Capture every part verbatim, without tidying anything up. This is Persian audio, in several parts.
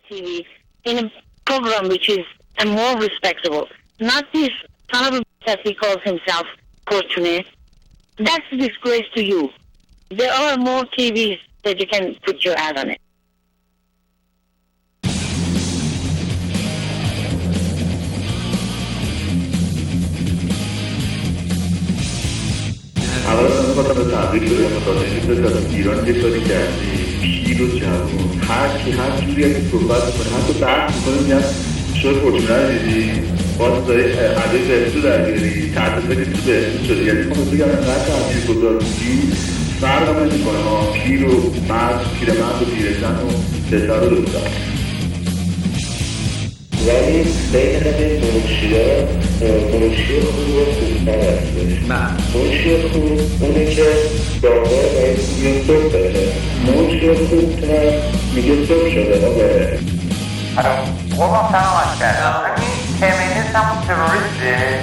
T V in a program which is a more respectable, not this son of a that he calls himself Fortuné. That's a disgrace to you. There are more T Vs that you can put your ad on it. اول از همه خواستم به تبریک بگم متاسفانه که از ایران یه کاری کردی پیر و جوون هر کی هر جوری که صحبت میکنه حتی بحث میکنه میگن شوی فورچونا رو دیدی باز داری عده بهتو در بیاری تحت بگید تو بهتو شده یعنی خواهد بگم انقدر تحصیل گذار بودی فرق هم نمیکنه ها پیر و مرد پیر مرد و پیرزن و پسر رو دختر ولی بین همه منشی‌ها منشی خوب و خوبتر هستش. منشی خوب اونه که داغه باید میگه صبح بره، منشی خوبتر میگه صبح شده ها بره. قوام سلامت کردم این فمینیست همون تروریسته؟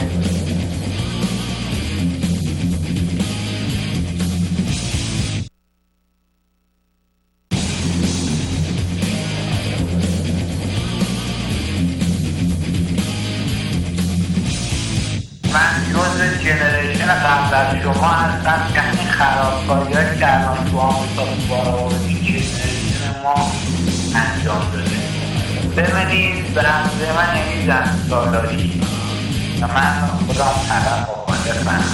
من جز جنریشن قبل از شما هستم که این خرابکاری هایی که الان تو آمریکا بارآوردی جنریشن ما انجام داده. ببینید به رمزه من یعنی زن سالاری و من خودم طرف مخالفم.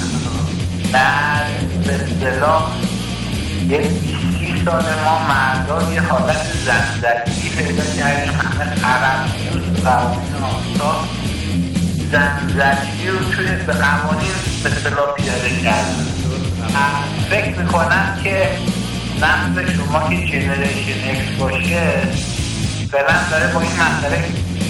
در به اصطلاح یه بیست سال ما مردا یه حالت زنزکی پیدا کردیم همه قرمزی و قوانین آمریکا زنزکی رو توی به قوانین به اصطلاح پیاده کردن. فکر میکنم که نسل شما که جنریشن اکس باشه فعلا داره با این مسئله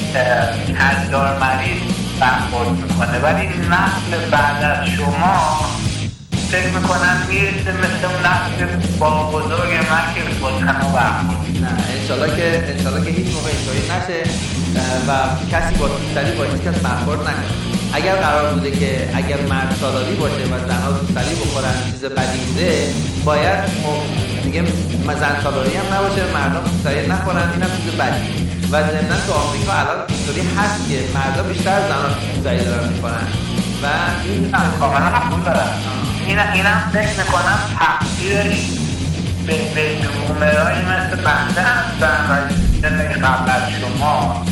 کجدار مریض برخورد میکنه ولی نسل بعد از شما فکر میکنم میرسه مثل اون نسل با بزرگ من که با تنها برخورد. نه انشالله که انشالله که هیچ موقع اینطوری نشه و کسی با توستری با هیچ کس برخورد نکنه. اگر قرار بوده که اگر مرد سالاری باشه و زنها توستری بخورن چیز بدی بوده باید دیگه زن سالاری هم نباشه مردم توستری نخورن اینم چیز بدی و ضمناً تو آمریکا الان اینطوری هست که مردا بیشتر از زنها توستری دارن میکنن و این کاملا حق دارن. اینم اینم فکر میکنم تقصیرش به به بومرای مثل بنده هستن و زندگی قبل از شما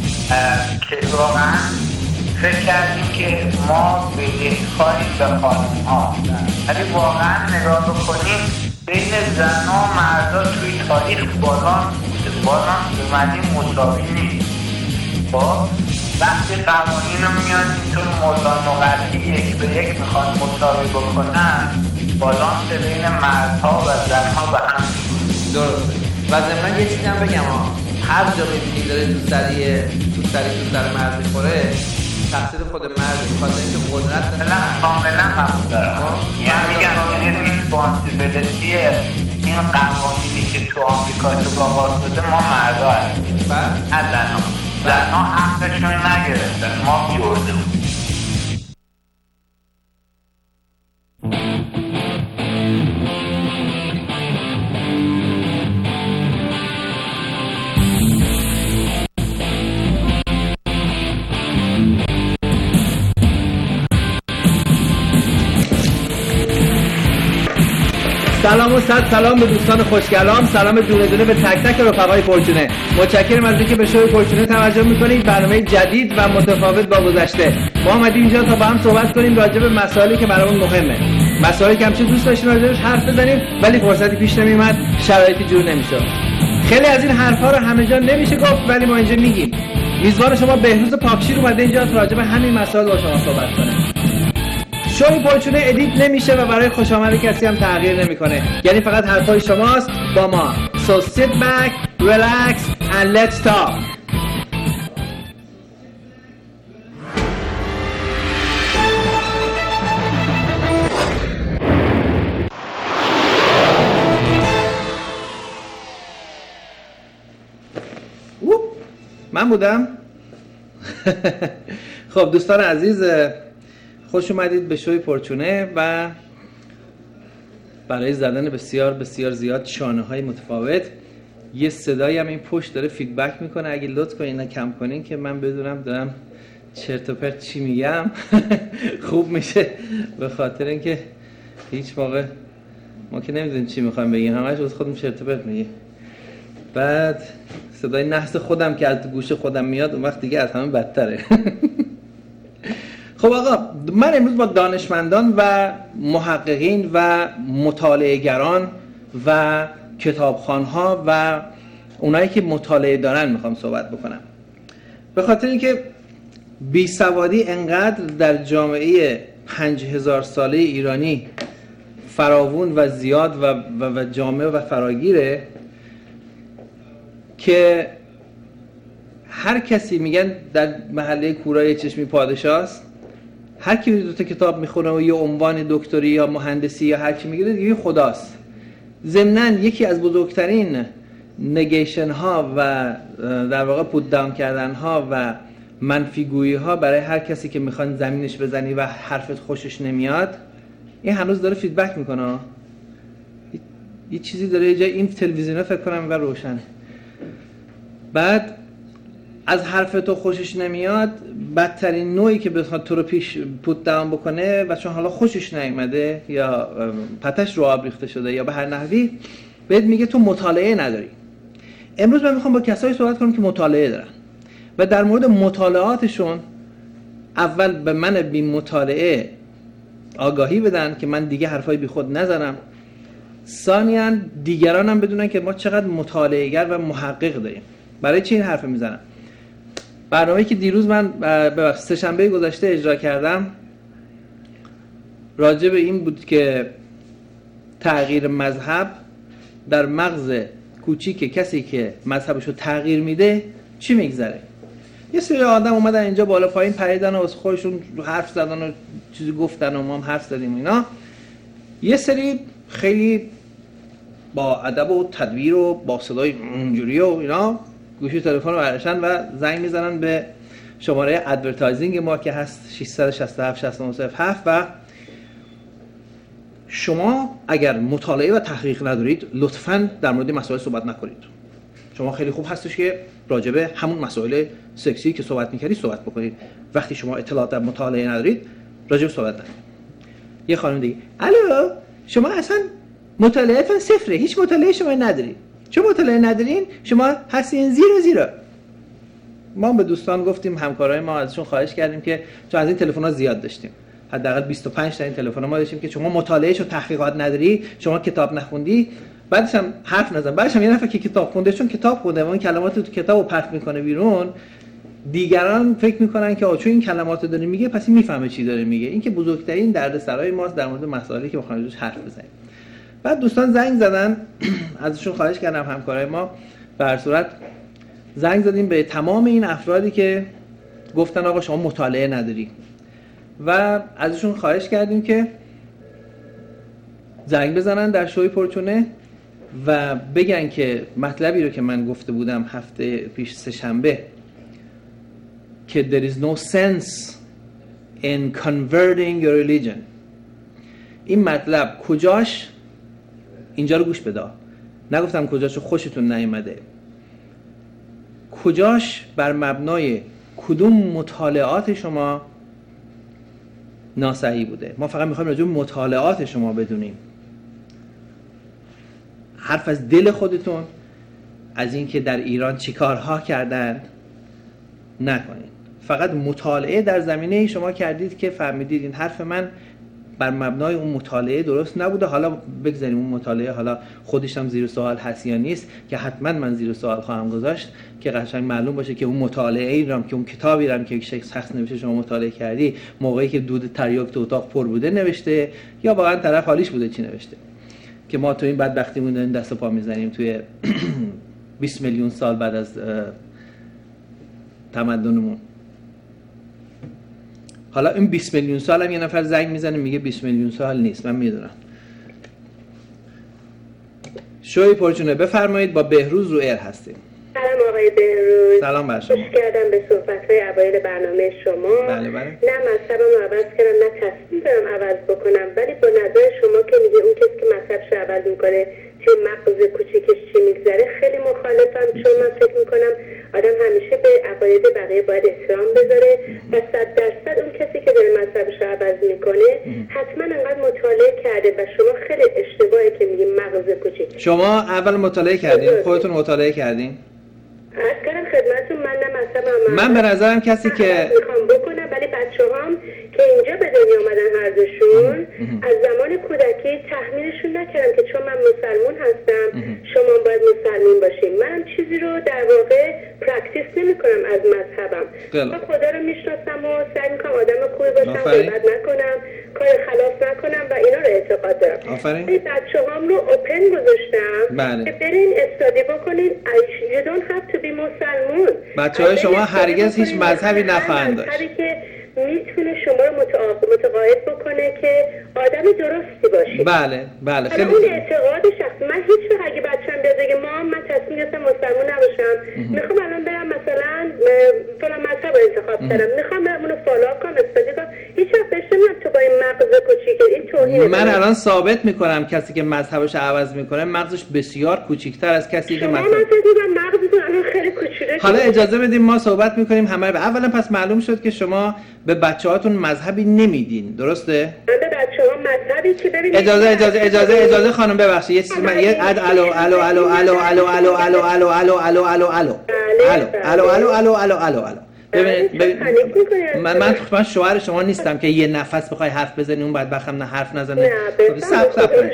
که واقعا فکر کردیم که ما به یککاریم به خانم ها ولی واقعا نگاه بکنیم بین زن ها و مردا توی تاریخ بالان بوده بالان اومدیم مساوی نیست. با وقتی قوانین رو میان اینطور موضوع نقطی یک به یک میخوان مساوی بکنن بالانس بین مردها و زنها به هم درسته و ضمناً یه چیزی هم بگم ها هر جا میبینی داره تو سری تو سری تو سر مرد میخوره تقصیر خود مرد میخواد اینکه قدرت کاملا کاملا قبول دارم. یعنی میگم این ریسپانسیبلیتی این قوانینی که تو آمریکا تو باقاس بوده ما مردا هستیم از زنها زنها حقشون نگرفتن ما جرده بود. سلام و صد سلام به دوستان خوشگلام، سلام دونه دونه به تک تک رفقای فورچونه. متشکرم از اینکه به شوی فورچونه توجه میکنید. برنامه جدید و متفاوت با گذشته. ما اومدیم اینجا تا با هم صحبت کنیم راجع به مسائلی که برامون مهمه. مسائلی که همیشه دوست داشتیم راجعش حرف بزنیم ولی فرصتی پیش نمیومد، شرایطی جور نمیشد. خیلی از این حرفا رو همه جا نمیشه گفت ولی ما اینجا میگیم. میزبان شما بهروز پاکشیر اومده اینجا تا راجع به همین مسائل با شما صحبت کنه. شوی فورچونه ادیت نمیشه و برای خوش آمد کسی هم تغییر نمیکنه. یعنی فقط حرفای شماست با ما. So sit back, relax and let's talk. من بودم. خب دوستان عزیز خوش اومدید به شوی فورچونه و برای زدن بسیار بسیار زیاد شانه های متفاوت یه صدایی هم این پشت داره فیدبک میکنه، اگه لطف کنین کم کنین که من بدونم دارم چرت و پرت چی میگم خوب میشه، به خاطر اینکه هیچ موقع ما که نمیدونیم چی میخوایم بگیم، همش از خودم چرت و پرت میگیم. بعد صدای نحس خودم که از گوش خودم میاد اون وقت دیگه از همه بدتره. خب آقا، من امروز با دانشمندان و محققین و مطالعه‌گران و کتابخوان‌ها و اونایی که مطالعه دارن میخوام صحبت بکنم، به خاطر اینکه بیسوادی انقدر در جامعه پنج هزار ساله ایرانی فراوون و زیاد و, و, و جامعه و فراگیره که هر کسی میگن در محله کورای چشمی پادشاست، هر کی دو تا کتاب میخونه و یه عنوان دکتری یا مهندسی یا هر چی میگیره دیگه خداست. ضمناً یکی از بزرگترین نگیشن ها و در واقع پوت داون کردن ها و منفی گویی ها برای هر کسی که میخوان زمینش بزنی و حرفت خوشش نمیاد، این هنوز داره فیدبک میکنه. یه چیزی داره یه جای این تلویزیون فکر کنم و روشنه. بعد از حرف تو خوشش نمیاد، بدترین نوعی که بخواد تو رو پیش پوت داون بکنه و چون حالا خوشش نیامده یا پتش رو آب ریخته شده یا به هر نحوی بهت میگه تو مطالعه نداری. امروز من میخوام با کسایی صحبت کنم که مطالعه دارن و در مورد مطالعاتشون اول به من بی مطالعه آگاهی بدن که من دیگه حرفای بی خود نزنم، ثانیاً دیگران هم بدونن که ما چقدر مطالعه‌گر و محقق داریم. برای چی این حرف میزنم؟ برنامه‌ای که دیروز من به سه شنبه گذشته اجرا کردم راجع به این بود که تغییر مذهب در مغز کوچیک کسی که مذهبشو تغییر میده چی میگذره. یه سری آدم اومدن اینجا بالا پایین پریدن و از خودشون حرف زدن و چیزی گفتن و ما هم حرف زدیم اینا. یه سری خیلی با ادب و تدبیر و با صدای اونجوری و اینا گوشی تلفن رو برداشتن و زنگ میزنن به شماره ادورتایزینگ ما که هست شش شش هفت شش نه صفر هفت و شما اگر مطالعه و تحقیق ندارید لطفاً در مورد مسائل صحبت نکنید. شما خیلی خوب هستش که راجع به همون مسائل سکسی که صحبت می‌کردید صحبت بکنید. وقتی شما اطلاعات در مطالعه ندارید راجع به صحبت نکنید. یه خانم دیگه، الو شما اصلا مطالعه‌تون صفره، هیچ مطالعه شما ندارید. چون مطالعه ندارین شما هستین زیرو زیرو. ما به دوستان گفتیم، همکارای ما ازشون خواهش کردیم که چون از این تلفن‌ها زیاد داشتیم، حداقل بیست و پنج تا این تلفن ما داشتیم که شما مطالعه‌اش و تحقیقات نداری، شما کتاب نخوندی، بعدش هم حرف نزن. بعدش هم یه نفر که کتاب خونده، چون کتاب خونده و این کلمات رو تو کتابو پرت میکنه بیرون، دیگران فکر میکنن که آ چون این کلمات رو داره میگه پس این میفهمه چی داره میگه. این که بزرگترین دردسرای ماست در مورد مسائلی که بخوایم روش حرف بزنیم. بعد دوستان زنگ زدن، ازشون خواهش کردم، همکارای ما، به هر صورت زنگ زدیم به تمام این افرادی که گفتن آقا شما مطالعه نداری و ازشون خواهش کردیم که زنگ بزنن در شوی پرچونه و بگن که مطلبی رو که من گفته بودم هفته پیش سه شنبه که there is no sense in converting your religion، این مطلب کجاش، اینجا رو گوش بده، نگفتم کجاشو خوشتون نیامده، کجاش بر مبنای کدوم مطالعات شما ناصحیح بوده. ما فقط میخوایم راجع به مطالعات شما بدونیم، حرف از دل خودتون، از اینکه در ایران چی کارها کردن نکنید. فقط مطالعه در زمینه شما کردید که فهمیدید این حرف من بر مبنای اون مطالعه درست نبوده. حالا بگذاریم اون مطالعه حالا خودش هم زیر سوال هست یا نیست، که حتما من زیر سوال خواهم گذاشت که قشنگ معلوم باشه که اون مطالعه ای رام که اون کتابی رام که یک شخص نوشته شما مطالعه کردی موقعی که دود تریاک تو اتاق پر بوده نوشته یا واقعا طرف حالیش بوده چی نوشته، که ما تو این بدبختیمون داریم دست و پا میزنیم توی بیست میلیون سال بعد از تمدنمون. حالا این بیست میلیون سال هم یه نفر زنگ میزنه میگه بیست میلیون سال نیست، من میدونم. شوی پرچونه بفرمایید، با بهروز رو ایر هستیم. سلام آقای بهروز. سلام بر شما. خوش کردم به صحبت‌های اوایل برنامه شما. بله بله. نه مطلبم عوض کردم، نه تصمیم دارم عوض بکنم، ولی با نظر شما که میگه اون کسی که مطلبش رو عوض میکنه توی مغز کوچیکش چی میگذره خیلی مخالفم، چون من فکر میکنم آدم همیشه به عقاید بقیه باید احترام بذاره و صد درصد اون کسی که داره مذهبش رو عوض میکنه حتما انقدر مطالعه کرده و شما خیلی اشتباهی که میگیم مغز کوچیک. شما اول مطالعه کردین؟ خودتون مطالعه کردین؟ عرض کردم خدمتتون من نه مذهبم، من به نظرم کسی که میخوام بکنم، ولی بچه‌هام که اینجا به دنیا اومدن هر دوشون از زمان کودکی تحمیلشون نکردم که چون من مسلمون هستم شما باید مسلمون باشیم. منم چیزی رو در واقع پرکتیس نمی‌کنم از مذهبم. من خدا رو میشناسم و سعی می‌کنم آدم خوبی باشم، غیبت نکنم، کار خلاف نکنم و اینا رو اعتقاد دارم. آفرین. بچه‌هام رو اوپن گذاشتم بله. که برین استادی بکنین. you don't have to be مسلمون. بچه‌های شما هرگز هیچ مذهبی نخواهند داشت. مذهبی که میتونه شما رو متقاعد بکنه که آدم درستی باشی. بله بله خیلی اون اعتقاد شخصی. من هیچ وقت اگه بچه‌م بیاد بگه مام من تصمیم گرفتم مسلمون نباشم، میخوام الان برم مثلا فلان مذهب رو انتخاب کردم، میخوام برم اونو فالو کنم، استادی کنم، هیچ وقت بهش نمیگم تو با این مغز کوچیکه این توهینه. من الان ثابت میکنم کسی که مذهبش عوض میکنه مغزش بسیار کوچیک‌تر از کسی که مذهب. مذهب من فکر می‌کنم مغزتون الان خیلی کوچیکه. حالا اجازه بدیم ما صحبت میکنیم همه. اولا پس معلوم شد که شما به بچه‌هاتون مذهبی نمیدین، درسته؟ من به بچه‌ها مذهبی که ببینید اجازه اجازه اجازه اجازه خانم ببخشید یه چیزی من یه الو الو الو الو الو الو الو الو الو الو الو الو الو الو الو الو الو الو الو ببینید من من من شوهر شما نیستم که یه نفس بخوای حرف بزنی اون بعد بخم نه حرف نزنه. صبر صبر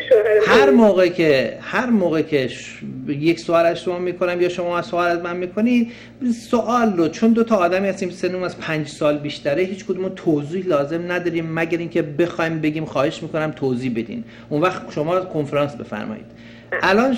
هر موقع که هر موقع که یک سوال از شما میکنم یا شما از سوال از من میکنید سوال رو چون دو تا آدمی هستیم سنمون از پنج سال بیشتره هیچ کدوم توضیح لازم نداریم مگر اینکه بخوایم بگیم خواهش میکنم توضیح بدین، اون وقت شما کنفرانس بفرمایید. الان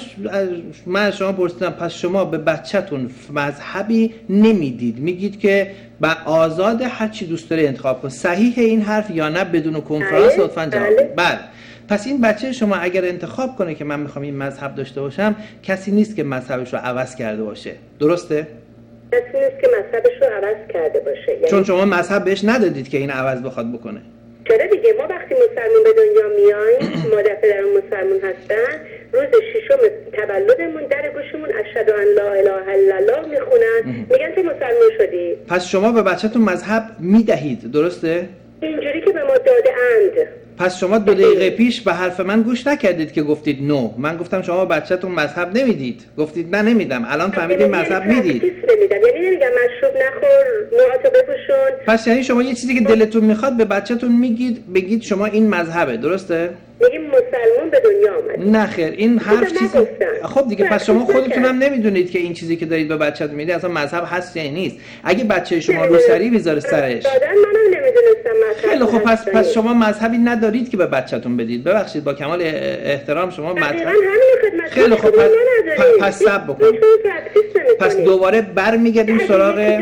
من شما پرسیدم پس شما به بچه‌تون مذهبی نمیدید، میگید که با آزاد هر چی دوست داره انتخاب کن. صحیح این حرف یا نه؟ بدون کنفرانس لطفاً جواب بدید. بله. پس این بچه شما اگر انتخاب کنه که من میخوام این مذهب داشته باشم کسی نیست که مذهبش رو عوض کرده باشه، درسته؟ کسی نیست که مذهبش رو عوض کرده باشه، یعنی چون شما مذهب بهش ندادید که این عوض بخواد بکنه. چرا دیگه ما وقتی مسلمون به دنیا میایم مادر پدرمون مسلمون هستن روز ششم تولدمون در گوشمون اشهد ان لا اله الا الله میخونن میگن تو مسلمان شدی. پس شما به بچه‌تون مذهب میدهید، درسته؟ اینجوری که به ما داده اند. پس شما دو دقیقه پیش به حرف من گوش نکردید که گفتید نو. من گفتم شما بچه‌تون مذهب نمیدید، گفتید نه نمیدم. الان فهمیدید مذهب میدید. نمیدم یعنی نمیگم مشروب نخور، موهاتو بپوشون. پس یعنی شما یه چیزی که دلتون میخواد به بچه‌تون میگید، بگید شما این مذهبه، درسته؟ میگیم مسلمان به دنیا آمد. نه خیر این حرف چیز خب دیگه پس شما خودتون هم نمیدونید که این چیزی که دارید به بچه‌تون میدید اصلا مذهب هست یا نیست. اگه بچه شما روسری بذاره سرش دادن منم نمیدونستم مذهب. خیلی خب پس پس شما مذهبی ندارید که به بچه‌تون بدید. ببخشید با کمال احترام شما مذهب خیلی خب پس پس صبر بکن. پس دوباره برمیگردیم سراغ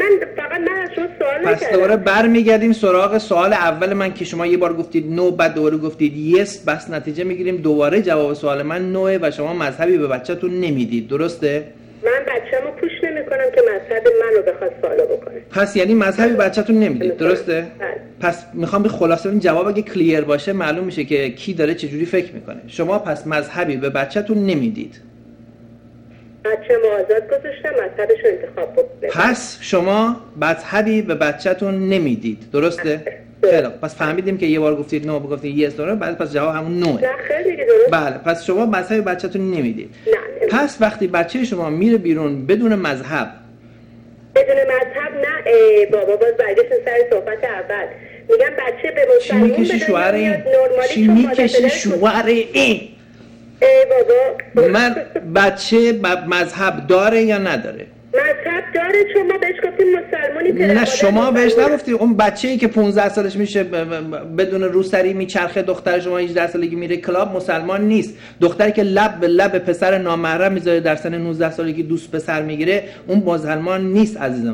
پس دوباره برمیگردیم سراغ سوال اول من که شما یه بار گفتید نو بعد دوباره گفتید یس، بس نتیجه میگیریم دوباره جواب سوال من نوه و شما مذهبی به بچه‌تون نمیدید، درسته؟ من بچه‌مو پوش نمی‌کنم که مذهب منو بخواد فالو بکنه. پس یعنی مذهبی بچه‌تون نمیدید، درسته؟ بله. پس میخوام به خلاصه این جواب اگه کلیر باشه معلوم میشه که کی داره چه جوری فکر میکنه. شما پس مذهبی به بچه‌تون نمیدید. بچه‌مو آزاد گذاشتم مذهبش رو انتخاب بکنه. پس شما مذهبی به بچه‌تون نمیدید، درسته؟ خیلی پس فهمیدیم که یه بار گفتید نو گفتید یس داره بعد پس جواب همون نوه. نه خیلی دیگه درست. بله پس شما مذهبی بچه‌تون نمیدید. نه. پس وقتی بچه شما میره بیرون بدون مذهب بدون مذهب نه ای بابا باز برگشتن سر صحبت اول میگم بچه به مسلمون چی میکشی شوهر این؟ چی میکشی شوهر این؟ ای بابا من بچه مذهب داره یا نداره؟ مذهب داره چون ما بهش گفتیم مسلمانی. نه شما بهش نگفتید. اون بچه‌ای که پانزده سالش میشه بدون روسری میچرخه، دختر شما هجده سالگی میره کلاب، مسلمان نیست. دختری که لب به لب پسر نامحرم میذاره در سن نوزده سالگی دوست پسر میگیره، اون مسلمان نیست عزیز من.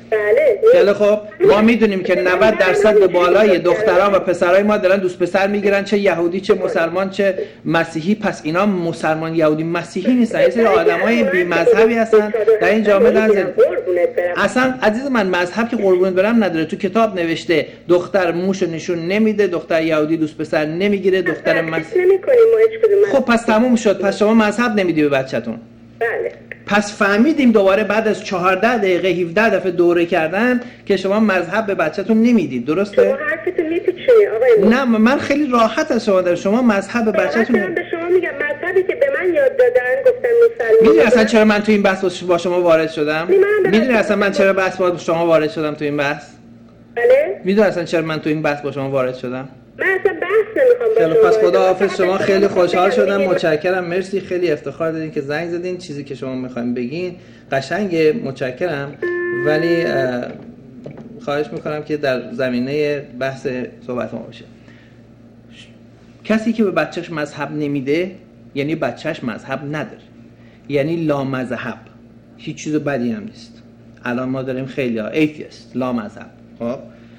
بله. خیلی خب ما میدونیم که نود درصد به بالای دختران و پسرای ما دارن دوست پسر میگیرن، چه یهودی چه مسلمان چه مسیحی. پس اینا مسلمان یهودی مسیحی نیستن، یه سری آدمای بی مذهبی هستن در این جامعه دارن. اصلا عزیز من مذهب که قربونت برم نداره. تو کتاب نوشته دختر موشو نشون نمیده، دختر یهودی دوست پسر نمیگیره، دختر مسیحی. خب پس تموم شد. پس شما مذهب نمیدی به بچه‌تون. بله. پس فهمیدیم دوباره بعد از چهارده دقیقه هفده دفعه دوره کردن که شما مذهب به بچه‌تون نمیدید. درسته؟ شما حرفتون میپیچونی آقای نه من خیلی راحت از شما دارم. شما مذهب به بچه‌تون من به شما میگم مذهبی که به من یاد دادن گفتن مسلمان. میدونی اصلا چرا من تو این بحث با شما وارد شدم؟ میدونی اصلا من چرا بحث با شما وارد شدم تو این بحث؟ بله؟ میدونی اصلا چرا من تو این بحث با شما وارد شدم؟ من اصلا بحث نمیخوام با شما. پس خداحافظ. شما خیلی خوشحال شدم، متشکرم، مرسی، خیلی افتخار دادین که زنگ زدین، چیزی که شما میخواین بگین قشنگه، متشکرم. ولی خواهش میکنم که در زمینه بحث صحبت ما باشه. کسی که به بچهش مذهب نمیده یعنی بچهش مذهب نداره، یعنی لا مذهب. هیچ چیز بدی هم نیست. الان ما داریم خیلی ها ایتیست، لا مذهب. خب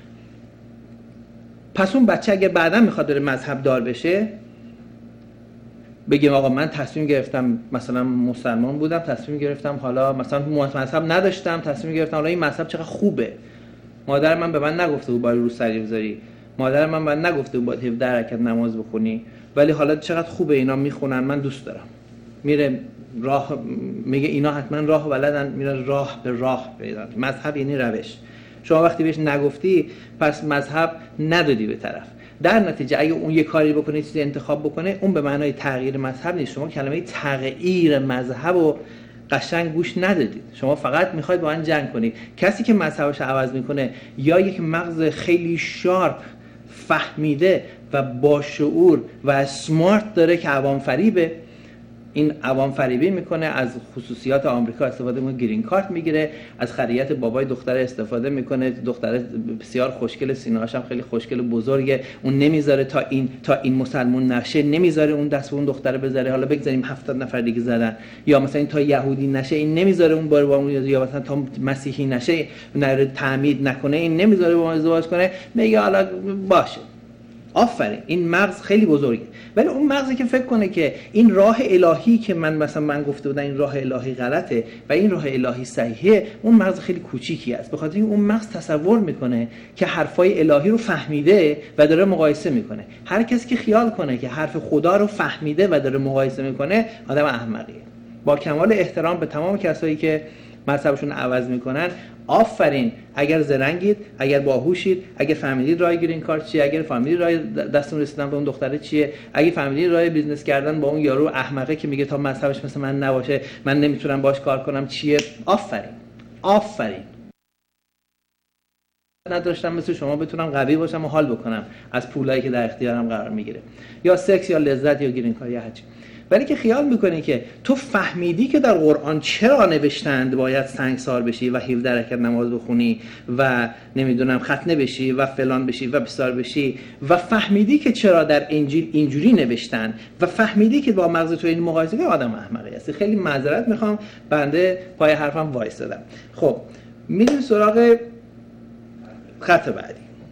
پس اون بچه اگه بعدا میخواد داره مذهب دار بشه، بگیم آقا من تصمیم گرفتم مثلا مسلمان بودم، تصمیم گرفتم حالا مثلا مذهب نداشتم، تصمیم گرفتم حالا این مذهب چقدر خوبه. مادر من به من نگفته بود باید رو سری بذاری، مادر من به من نگفته بود باید هفده رکعت نماز بخونی، ولی حالا چقدر خوبه اینا میخونن، من دوست دارم. میره راه، میگه اینا حتما راه بلدن، میره راه به راه پیدا. مذهب یعنی روش. شما وقتی بهش نگفتی پس مذهب ندادی به طرف. در نتیجه اگه اون یه کاری بکنه، چیزی انتخاب بکنه، اون به معنای تغییر مذهب نیست. شما کلمه تغییر مذهب رو قشنگ گوش ندادید. شما فقط میخواید با من جنگ کنید. کسی که مذهبش عوض میکنه یا یک مغز خیلی شارپ، فهمیده و با شعور و سمارت داره که عوام فریبه، این عوام فریبی میکنه، از خصوصیات آمریکا استفاده میکنه، گرین کارت میگیره، از خریت بابای دختر استفاده میکنه، دختر بسیار خوشگل، سینه‌اش هم خیلی خوشگل بزرگه، اون نمیذاره تا این تا این مسلمون نشه، نمیذاره اون دست به اون دختر بذاره. حالا بگذاریم هفتاد نفر دیگه زدن. یا مثلا این تا یهودی نشه، این نمیذاره اون بار با اون، یا مثلا تا مسیحی نشه، نره تعمید نکنه، این نمیذاره با اون ازدواج کنه. میگه حالا باشه. آفرین، این مغز خیلی بزرگه. ولی اون مغزی که فکر کنه که این راه الهی که من مثلا من گفته بودم این راه الهی غلطه و این راه الهی صحیحه، اون مغز خیلی کوچیکی است. به خاطر اینکه اون مغز تصور میکنه که حرفای الهی رو فهمیده و داره مقایسه میکنه. هر کسی که خیال کنه که حرف خدا رو فهمیده و داره مقایسه میکنه، آدم احمقیه. با کمال احترام به تمام کسایی که مذهبشون عوض میکنن، آفرین. اگر زرنگید، اگر باهوشید، اگر فهمیدید راه گرین کارت چیه، اگر فهمیدید راه دستون رسیدن به اون دختره چیه، اگر فهمیدید راه بیزنس کردن با اون یارو احمقه که میگه تا مذهبش مثل من نباشه من نمیتونم باش کار کنم چیه، آفرین. آفرین. نداشتم مثل شما بتونم قوی باشم و حال بکنم از پولایی که در اختیارم قرار میگیره، یا سکس یا لذت یا گرین کار یا هرچی. ولی که خیال میکنی که تو فهمیدی که در قرآن چرا نوشتند باید سنگسار بشی و هفده رکعت نماز بخونی و نمیدونم ختنه بشی و فلان بشی و بسار بشی، و فهمیدی که چرا در انجیل اینجوری نوشتن، و فهمیدی که با مغز تو این مقایسه، آدم احمقی هستی. خیلی معذرت میخوام، بنده پای حرفم وایسادم. خب میریم سراغ خط بعدی.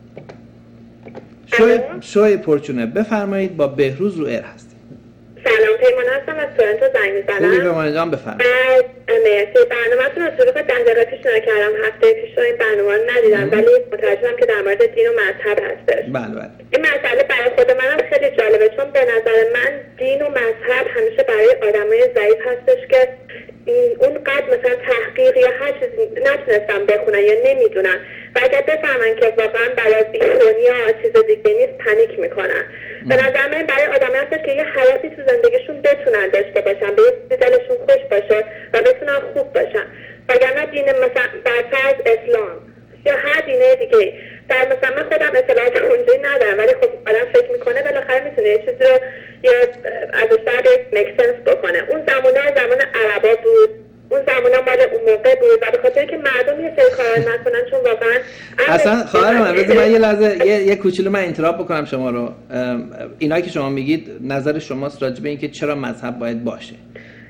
شوی شوی پرچونه، بفرمایید. با بهروز رو ایر هست. سلام، پیمان هستم از تورنتو زنگ میزنم. خوبی پیمان جان، بفرمایید. مرسی. برنامه‌تون رو طریق ده دقیقه پیش نکردم، هفته پیش این برنامه رو ندیدم، ولی متوجهم که در مورد دین و مذهب هستش. بله بله. این مسئله برای خود منم خیلی جالبه، چون به نظر من دین و مذهب همیشه برای آدمای ضعیف هستش که اون قد مثلا تحقیق یا هر چیزی نتونستن بخونن یا نمیدونن، و اگر بفهمن که واقعا برای دنیا چیز دیگه نیست پنیک میکنن. به نظر من برای آدم هستش که یه حیاتی تو زندگیشون بتونن داشته باشن، به یه دلشون خوش باشه و بتونن خوب باشن. وگرنه دین مثلا برفرض اسلام یا هر دینه دیگه، در مثلا من خودم اطلاعات اونجایی ندارم، ولی خب آدم فکر میکنه بالاخره میتونه یه چیزی رو یا ازش در مک سنس بکنه. اون زمانه زمان عربا بود، اون زمانه مال اون موقع بود، و به خاطر که مردم یه سری کارا نکنن، چون واقعا اصلا خواهر من بذار من یه لحظه یه یه کوچولو من انتراب بکنم شما رو. اینایی که شما میگید نظر شماست راجع به اینکه چرا مذهب باید باشه.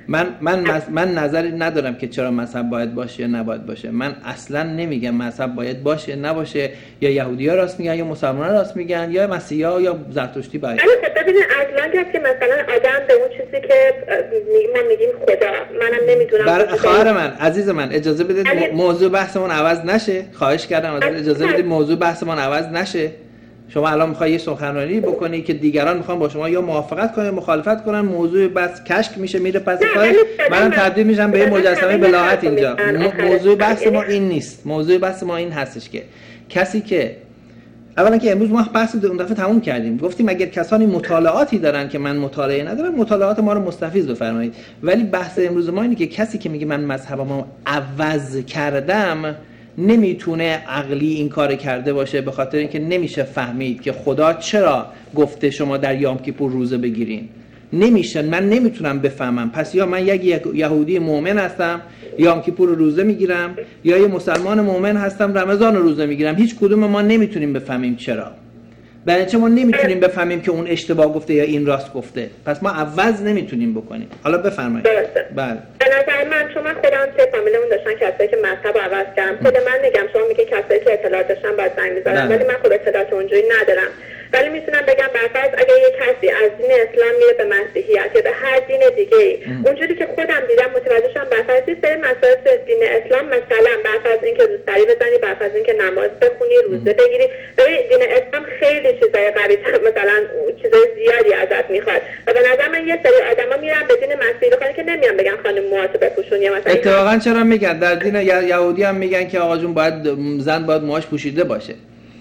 من من من نظری ندارم که چرا مذهب باید باشه یا نباید باشه. من اصلا نمیگم مذهب باید باشه نباشه، یا یهودی‌ها راست میگن یا مسلمان‌ها راست میگن یا مسیحا یا زرتشتی باید. ولی خب ببینید اصلا که مثلا آدم به اون چیزی که ما میگیم خدا، منم نمیدونم. بر خواهر من، عزیز من، اجازه بدید موضوع بحثمون عوض نشه. خواهش کردم ازت اجازه بدید موضوع بحثمون عوض نشه. شما الان میخوای یه سخنرانی بکنی که دیگران میخوان با شما یا موافقت کنن یا مخالفت کنن، موضوع بس کشک میشه میره پس کارش، منم تبدیل میشم به مجسمه بلاحت اینجا. موضوع بحث ما این نیست. موضوع بحث ما این هستش که کسی که اولا که امروز ما بحث اون دفعه تموم کردیم، گفتیم اگر کسانی مطالعاتی دارن که من مطالعه ندارم، مطالعات ما رو مستفیض بفرمایید. ولی بحث امروز ما اینه که کسی که میگه من مذهبمو عوض کردم نمیتونه عقلی این کار کرده باشه، به خاطر اینکه نمیشه فهمید که خدا چرا گفته شما در یوم کیپور روزه بگیرین. نمیشه، من نمیتونم بفهمم. پس یا من یک یهودی مؤمن هستم یوم کیپور روزه میگیرم، یا یه مسلمان مؤمن هستم رمضان روزه میگیرم. هیچ کدوم ما نمیتونیم بفهمیم چرا. برای چه ما نمیتونیم بفهمیم که اون اشتباه گفته یا این راست گفته. پس ما عوض نمیتونیم بکنیم. حالا بفرمایید. بله. به نظر من چون من خودم سه فامیلمون داشتن کسایی که مذهب عوض کردن، خود من میگم شما میگه کسایی که اطلاعات داشتن باید زنگ می‌زدن، ولی من خود اطلاعات اونجوری ندارم. ولی میتونم بگم برفرض اگه یه کسی از دین اسلام میره به مسیحیت یا به هر دین دیگه‌ای، اونجوری که خودم دیدم متوجه شدم برفرض یه سری مسائل دین اسلام، مثلا برفرض اینکه روسری بزنی، برفرض اینکه نماز بخونی، روزه بگیری، ببین دین اسلام خیلی چیزای قوی‌تر، مثلا چیزای زیادی ازت میخواد. و به نظر من یه سری آدما میرن به دین مسیحی بخوان که نمیان بگن خانم موهاتو بپوشون یا مثلا اتفاقا چرا میگن در دین یهودی هم میگن که آقا جون باید زن باید موهاش پوشیده باشه.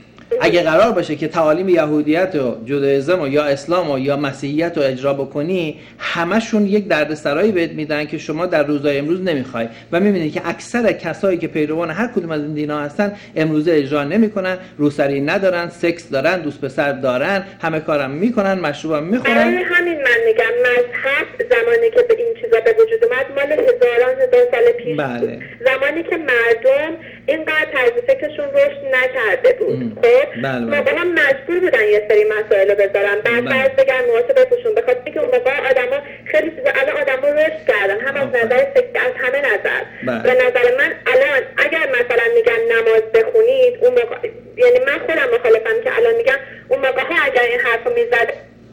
اگه قرار باشه که تعالیم یهودیت و جودائیسم و یا اسلام و یا مسیحیت رو اجرا بکنی، همشون یک دردسرایی بهت میدن که شما در روزهای امروز نمیخوای. و میبینید که اکثر کسایی که پیروان هر کدوم از این دینا هستن امروز اجرا نمیکنن، روسری ندارن، سکس دارن، دوست پسر دارن، همه کارم میکنن، مشروبم میخورن. برای همین من میگم مذهب زمانی که به این چیزا به وجود اومد مال هزاران هزار سال پیش بله. بود. زمانی که مردم اینقدر طرز فکرشون رشد نکرده بود. خب بله ما با مجبور بودن یه سری مسائل رو بذارن، بعد فرض بگن موهاتو بپوشون، بخاطر اینکه اون موقع آدما خیلی چیزا، الان آدما رشد کردن، هم از نظر فکر، از همه نظر. به نظر من الان اگر مثلا میگن نماز بخونید، اون موقع یعنی من خودم مخالفم که الان میگن اون موقع ها اگر این حرفو میزد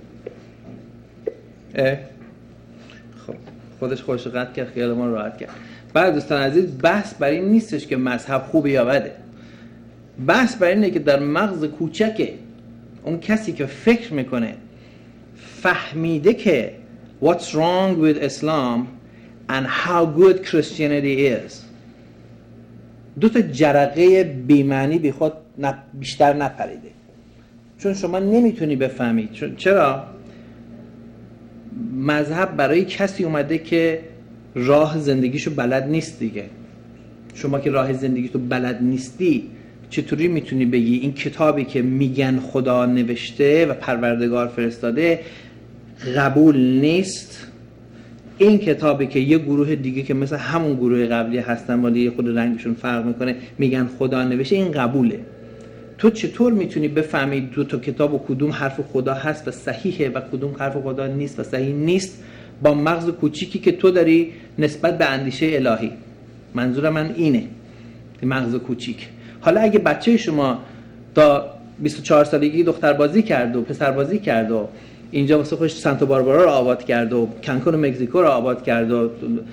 خب خودش خوش قد کرد، خیال ما راحت کرد. بعد دوستان عزیز، بحث بر این نیستش که مذهب خوبه یا بده. بحث بر اینه که در مغز کوچک اون کسی که فکر میکنه فهمیده که what's wrong with Islam and how good Christianity is، دو تا جرقه بی‌معنی بی خود بیشتر نپریده. چون شما نمیتونی بفهمید. چون چرا؟ مذهب برای کسی اومده که راه زندگیشو بلد نیست دیگه. شما که راه زندگیتو بلد نیستی، چطوری میتونی بگی این کتابی که میگن خدا نوشته و پروردگار فرستاده قبول نیست، این کتابی که یه گروه دیگه که مثل همون گروه قبلی هستن ولی یه خود رنگشون فرق میکنه میگن خدا نوشته، این قبوله؟ تو چطور میتونی بفهمی دو تا کتاب و کدوم حرف خدا هست و صحیحه و کدوم حرف خدا نیست و صحیح نیست با مغز کوچیکی که تو داری نسبت به اندیشه الهی؟ منظور من اینه، مغز کوچیک. حالا اگه بچه شما تا بیست و چهار سالگی دختر بازی کرد و پسر بازی کرد و اینجا واسه خودش سانتا باربارا رو آباد کرد و کانکون مکزیکو رو آباد کرد و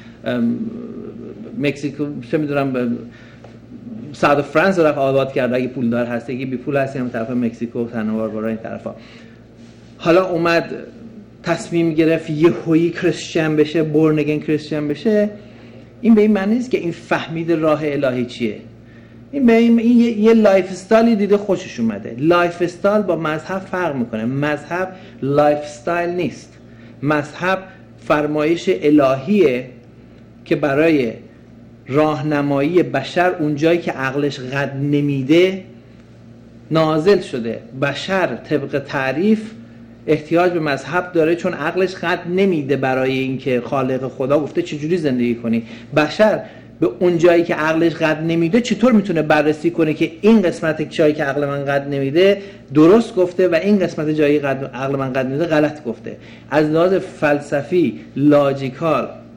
مکزیکو چه میدونم ساوت فرانس رو آباد کرد اگه پولدار هست، اگه بی پول هست هم طرف مکزیکو سانتا باربارا این طرفا، حالا اومد تصمیم گرفت یهویی کریستین بشه، بورن اگین کریستین بشه، این به این معنی نیست که این فهمید راه الهی چیه. این به این, این یه, یه لایف استایلی دیده خوشش اومده. لایف استایل با مذهب فرق میکنه. مذهب لایف استایل نیست. مذهب فرمایش الهیه که برای راهنمایی بشر اونجایی که عقلش قد نمیده نازل شده. بشر طبق تعریف احتیاج به مذهب داره چون عقلش قد نمیده برای اینکه خالق خدا گفته چجوری زندگی کنی. بشر به اون جایی که عقلش قد نمیده چطور میتونه بررسی کنه که این قسمت جایی که عقل من قد نمیده درست گفته و این قسمت جایی که عقل من قد نمیده غلط گفته. از لحاظ فلسفی، لاجیکال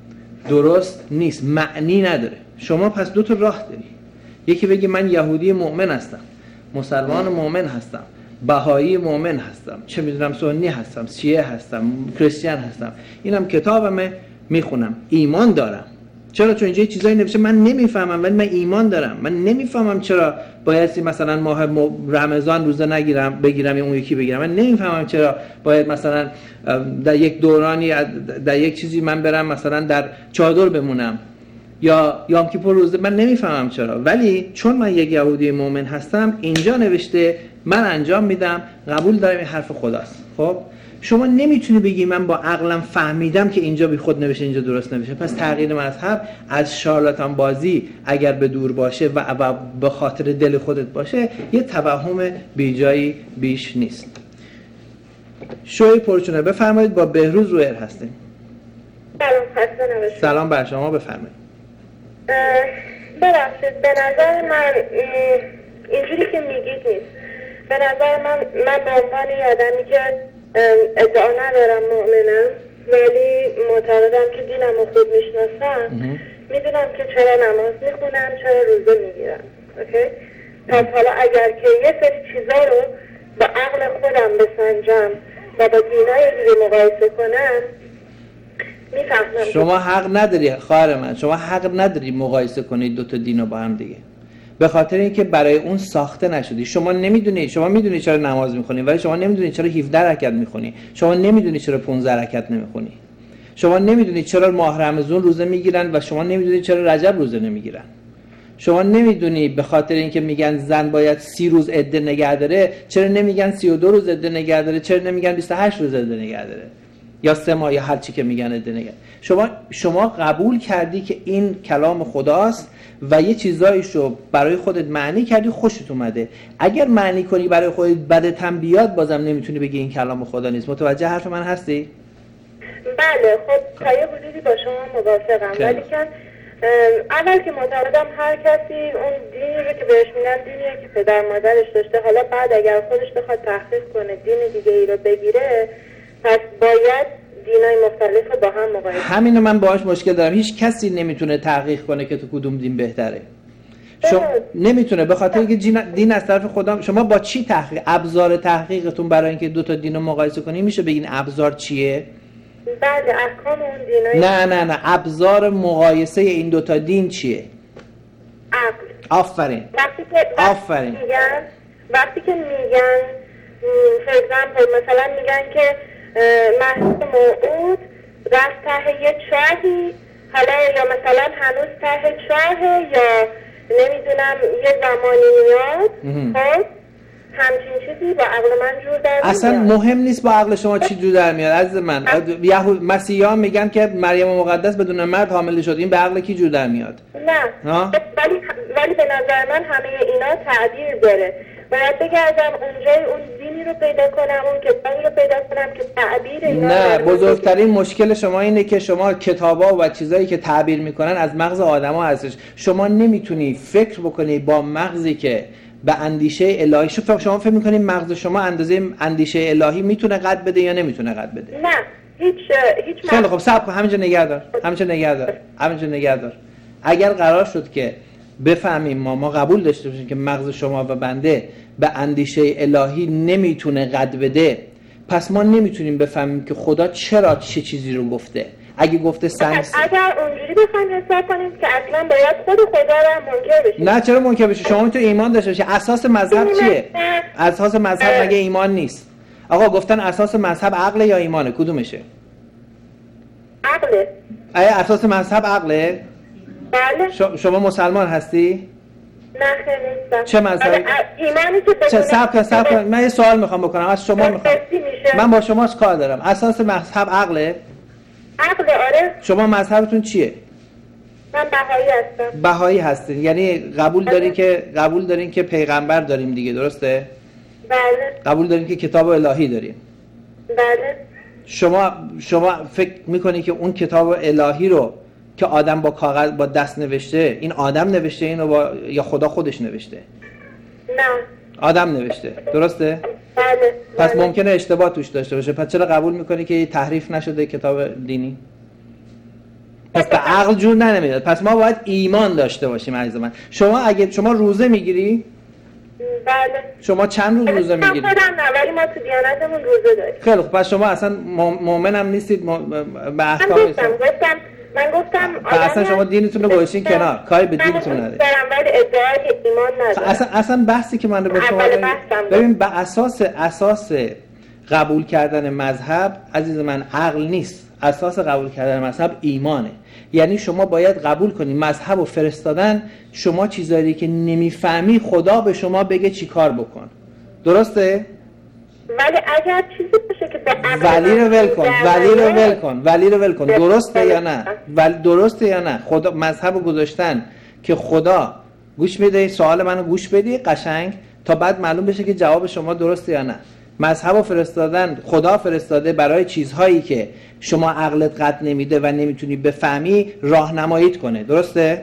درست نیست، معنی نداره. شما پس دو تا راه داری، یکی بگی من یهودی مؤمن هستم، مسلمان مؤمن هستم، بهایی مؤمن هستم، چه میدونم سنی هستم، شیعه هستم، کریستیان هستم، اینم کتابمه میخونم، ایمان دارم. چرا؟ چون اینجا چیزایی نوشته من نمیفهمم ولی من ایمان دارم. من نمیفهمم چرا باید مثلا ماه رمضان روزه نگیرم بگیرم یا اون یکی بگیرم. من نمیفهمم چرا باید مثلا در یک دورانی در یک چیزی من برم مثلا در چادر بمونم یا یوم کیپور روزه. من نمیفهمم چرا، ولی چون من یک یهودی مؤمن هستم اینجا نوشته من انجام میدم، قبول دارم این حرف خداست. خب شما نمیتونی بگی من با عقلم فهمیدم که اینجا بی خود نوشته اینجا درست نوشته. پس تغییر مذهب از شارلاتان بازی اگر به دور باشه و, و به خاطر دل خودت باشه یه توهم بیجایی بیش نیست. شوی پرچونه بفرمایید، با بهروز رویر هستیم. سلام، خسته نباشید. سلام بر شما، بفرمایید. ببخشید، به نظر من اینجوری که میگید نیست. به نظر من من به عنوان یه آدمی که ادعا ندارم مؤمنم ولی معتقدم که دینم رو خوب میشناسم، میدونم که چرا نماز میخونم، چرا روزه میگیرم. اوکی؟ پس حالا اگر که یه سری چیزا رو با عقل خودم بسنجم و با دینای دیگه مقایسه کنم میفهمم. شما حق نداری خواهر من، شما حق نداری مقایسه کنید دو تا دین رو با هم دیگه، به خاطر اینکه برای اون ساخته نشدی. شما نمیدونی، شما میدونی چرا نماز میخونی ولی شما نمیدونی چرا هفده رکعت میخونی، شما نمیدونی چرا پانزده رکعت نمیخونی، شما نمیدونی چرا ماه رمضان روزه میگیرن و شما نمیدونی چرا رجب روزه نمیگیرن. شما نمیدونی به خاطر اینکه میگن زن باید سی روز عده نگه داره چرا نمیگن سی و دو روز عده نگه داره، چرا نمیگن بیست و هشت روز عده نگه داره یا سه ماه یا هر چی که میگن عده نگه. شما شما قبول کردی که این کلام خداست و یه چیزایشو برای خودت معنی کردی، خوشت اومده. اگر معنی کنی برای خودت بدت هم بیاد بازم نمیتونی بگی این کلام خدا نیست. متوجه حرف من هستی؟ بله، خب تا یه حدودی با شما موافقم، ولی که اول که معتقدم هر کسی اون دینی رو که بهش میگن دینیه که پدر مادرش داشته، حالا بعد اگر خودش بخواد تحقیق کنه دین دیگه ای رو بگیره پس باید دینای مختلف رو با هم مقایسه. همینو من باهاش مشکل دارم. هیچ کسی نمیتونه تحقیق کنه که تو کدوم دین بهتره. شما نمیتونه، به خاطر اینکه دین از طرف خدا. شما با چی تحقیق، ابزار تحقیقتون برای اینکه دو تا دین رو مقایسه کنی میشه بگین ابزار چیه؟ بله، احکام اون دینای. نه نه نه ابزار مقایسه این دو تا دین چیه؟ عقل. آفرین. وقتی که آفرین. میگن وقتی که میگن for مثلا میگن که مهد موعود رفت ته یه چاهی، حالا یا مثلا هنوز ته چاهه یا نمیدونم یه زمانی میاد، خب همچین چیزی با عقل من جور در میاد. اصلا مهم نیست با عقل شما چی جور در میاد عزیز من. یهود مسیحیان میگن که مریم مقدس بدون مرد حامله شد، این به عقل کی جور در میاد؟ نه ولی ولی به نظر من همه اینا تعبیر داره. باید بگردم اونجای اون دینی رو پیدا کنم، اون کتابی رو پیدا کنم که تعبیر اینا. نه، بزرگترین مشکل شما اینه که شما کتابا و چیزایی که تعبیر میکنن از مغز آدما هستش. شما نمیتونی فکر بکنی با مغزی که به اندیشه الهی. شما فکر میکنید مغز شما اندازه اندیشه الهی میتونه قد بده یا نمیتونه قد بده؟ نه، هیچ هیچ. خیلی خب صبر کن، همینجا نگه دار، همینجا نگه دار، همینجا نگه دار. اگر قرار شد که بفهمیم ما ما قبول داشته باشیم که مغز شما و بنده به اندیشه الهی نمیتونه قد بده، پس ما نمیتونیم بفهمیم که خدا چرا چه چیزی رو گفته. اگه گفته سنگ س... اگر اونجوری بخوایم حساب کنیم که اصلا باید خود خدا رو منکر بشیم. نه، چرا منکر بشی؟ شما میتونی ایمان داشته باشی. اساس مذهب چیه؟ اساس مذهب مگه ایمان نیست؟ آقا گفتن اساس مذهب عقل یا ایمانه؟ کدومشه؟ عقله. آیا اساس مذهب عقله؟ بله. شما مسلمان هستی؟ نه خیلی نیستم. چه مذهبی؟ ایمانی که چه صبر کن صبر کن من یه سوال میخوام بکنم از شما. میخوام من با شما کار دارم. اساس مذهب عقله؟ عقله، آره. شما مذهبتون چیه؟ من بهایی هستم. بهایی هستین، یعنی قبول دارین که قبول دارین که پیغمبر داریم دیگه، درسته؟ بله. قبول دارین که کتاب الهی داریم؟ بله. شما شما فکر میکنی که اون کتاب الهی رو که آدم با کاغذ با دست نوشته، این آدم نوشته اینو با یا خدا خودش نوشته؟ نه، آدم نوشته، درسته؟ بله. پس بله. ممکنه اشتباه توش داشته باشه. پس چرا قبول میکنی که تحریف نشده کتاب دینی؟ پس به عقل جور نمیاد. پس ما باید ایمان داشته باشیم عزیز من. شما اگه شما روزه میگیری؟ بله. شما چند روز روزه میگیری؟ خودم نه، ولی ما تو دیانتمون روزه داریم. خیلی خوب. پس شما اصلا مؤمن هم نیستید به احکام من گفتم گفتم من گفتم اصلا شما دینتون رو گذاشتین کنار، کاری به دینتون نداره. ولی ادعای ایمان ندارم. اصلا اصلا بحثی که من رو به شما ببین به اساس اساس قبول کردن مذهب عزیز من عقل نیست. اساس قبول کردن مذهب ایمانه. یعنی شما باید قبول کنی مذهب و فرستادن شما چیزایی که نمیفهمی خدا به شما بگه چی کار بکن. درسته؟ ولی اگر چیزی باشه که به ولی رو ول کن، ولی رو ول کن، ولی رو ول کن. درسته یا نه؟ ولی درسته یا نه؟ خدا مذهب رو گذاشتن که خدا گوش میده، سوال منو گوش بدی قشنگ تا بعد معلوم بشه که جواب شما درسته یا نه. مذهب رو فرستادن، خدا فرستاده برای چیزهایی که شما عقلت قد نمیده و نمیتونی بفهمی راهنماییت کنه. درسته؟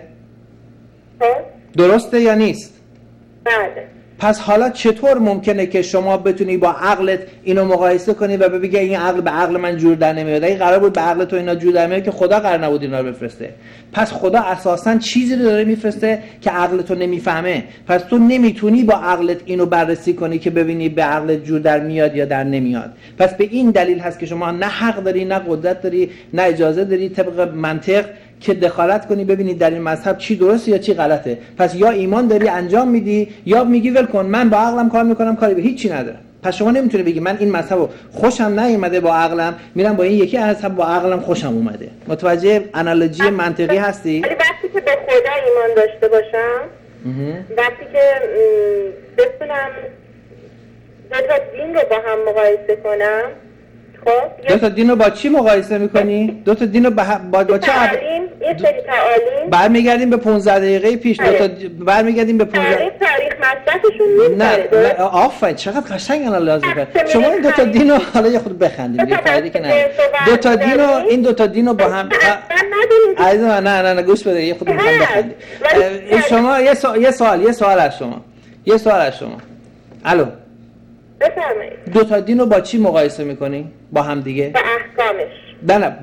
درسته یا نیست؟ بله. پس حالا چطور ممکنه که شما بتونی با عقلت اینو مقایسه کنی و بگی این عقل به عقل من جور در نمیاد؟ این قرار بود به عقل تو اینا جور در میاد که خدا قرار نبود اینا رو بفرسته. پس خدا اساساً چیزی رو داره میفرسته که عقل تو نمیفهمه. پس تو نمیتونی با عقلت اینو بررسی کنی که ببینی به عقلت جور در میاد یا در نمیاد. پس به این دلیل هست که شما نه حق داری، نه قدرت داری، نه اجازه داری طبق منطق که دخالت کنی ببینی در این مذهب چی درسته یا چی غلطه. پس یا ایمان داری انجام میدی یا میگی ول کن من با عقلم کار میکنم، کاری به هیچی ندارم. پس شما نمیتونی بگی من این مذهبو خوشم نیومده با عقلم میرم با این یکی مذهب با عقلم خوشم اومده. متوجه انالوژی منطقی هستی؟ ولی وقتی که به خدا ایمان داشته باشم، وقتی که بتونم دو تا دین رو با هم مقایسه کنم، خب دو تا دین رو با چی مقایسه میکنی؟ دو تا دین رو با, با, با چه تعالیم، یه سری تعالیم برمیگردیم به پانزده دقیقه پیش. دو تا برمیگردیم به پانزده تاریخ مصرفشون نه نه آفرین چقدر قشنگ انالیز میکنه. شما این دو تا دین رو حالا یه خود بخندید یه فایده که نه. دو تا دین رو این دو تا دین رو با هم عزیز من نه نه نه گوش بده یه خود میخوام بخندید. شما یه سوال یه سوال یه سوال از شما یه سوال از شما الو بفرمایید. دو تا دین رو با چی مقایسه میکنی؟ با هم دیگه؟ با احکامش. نه نه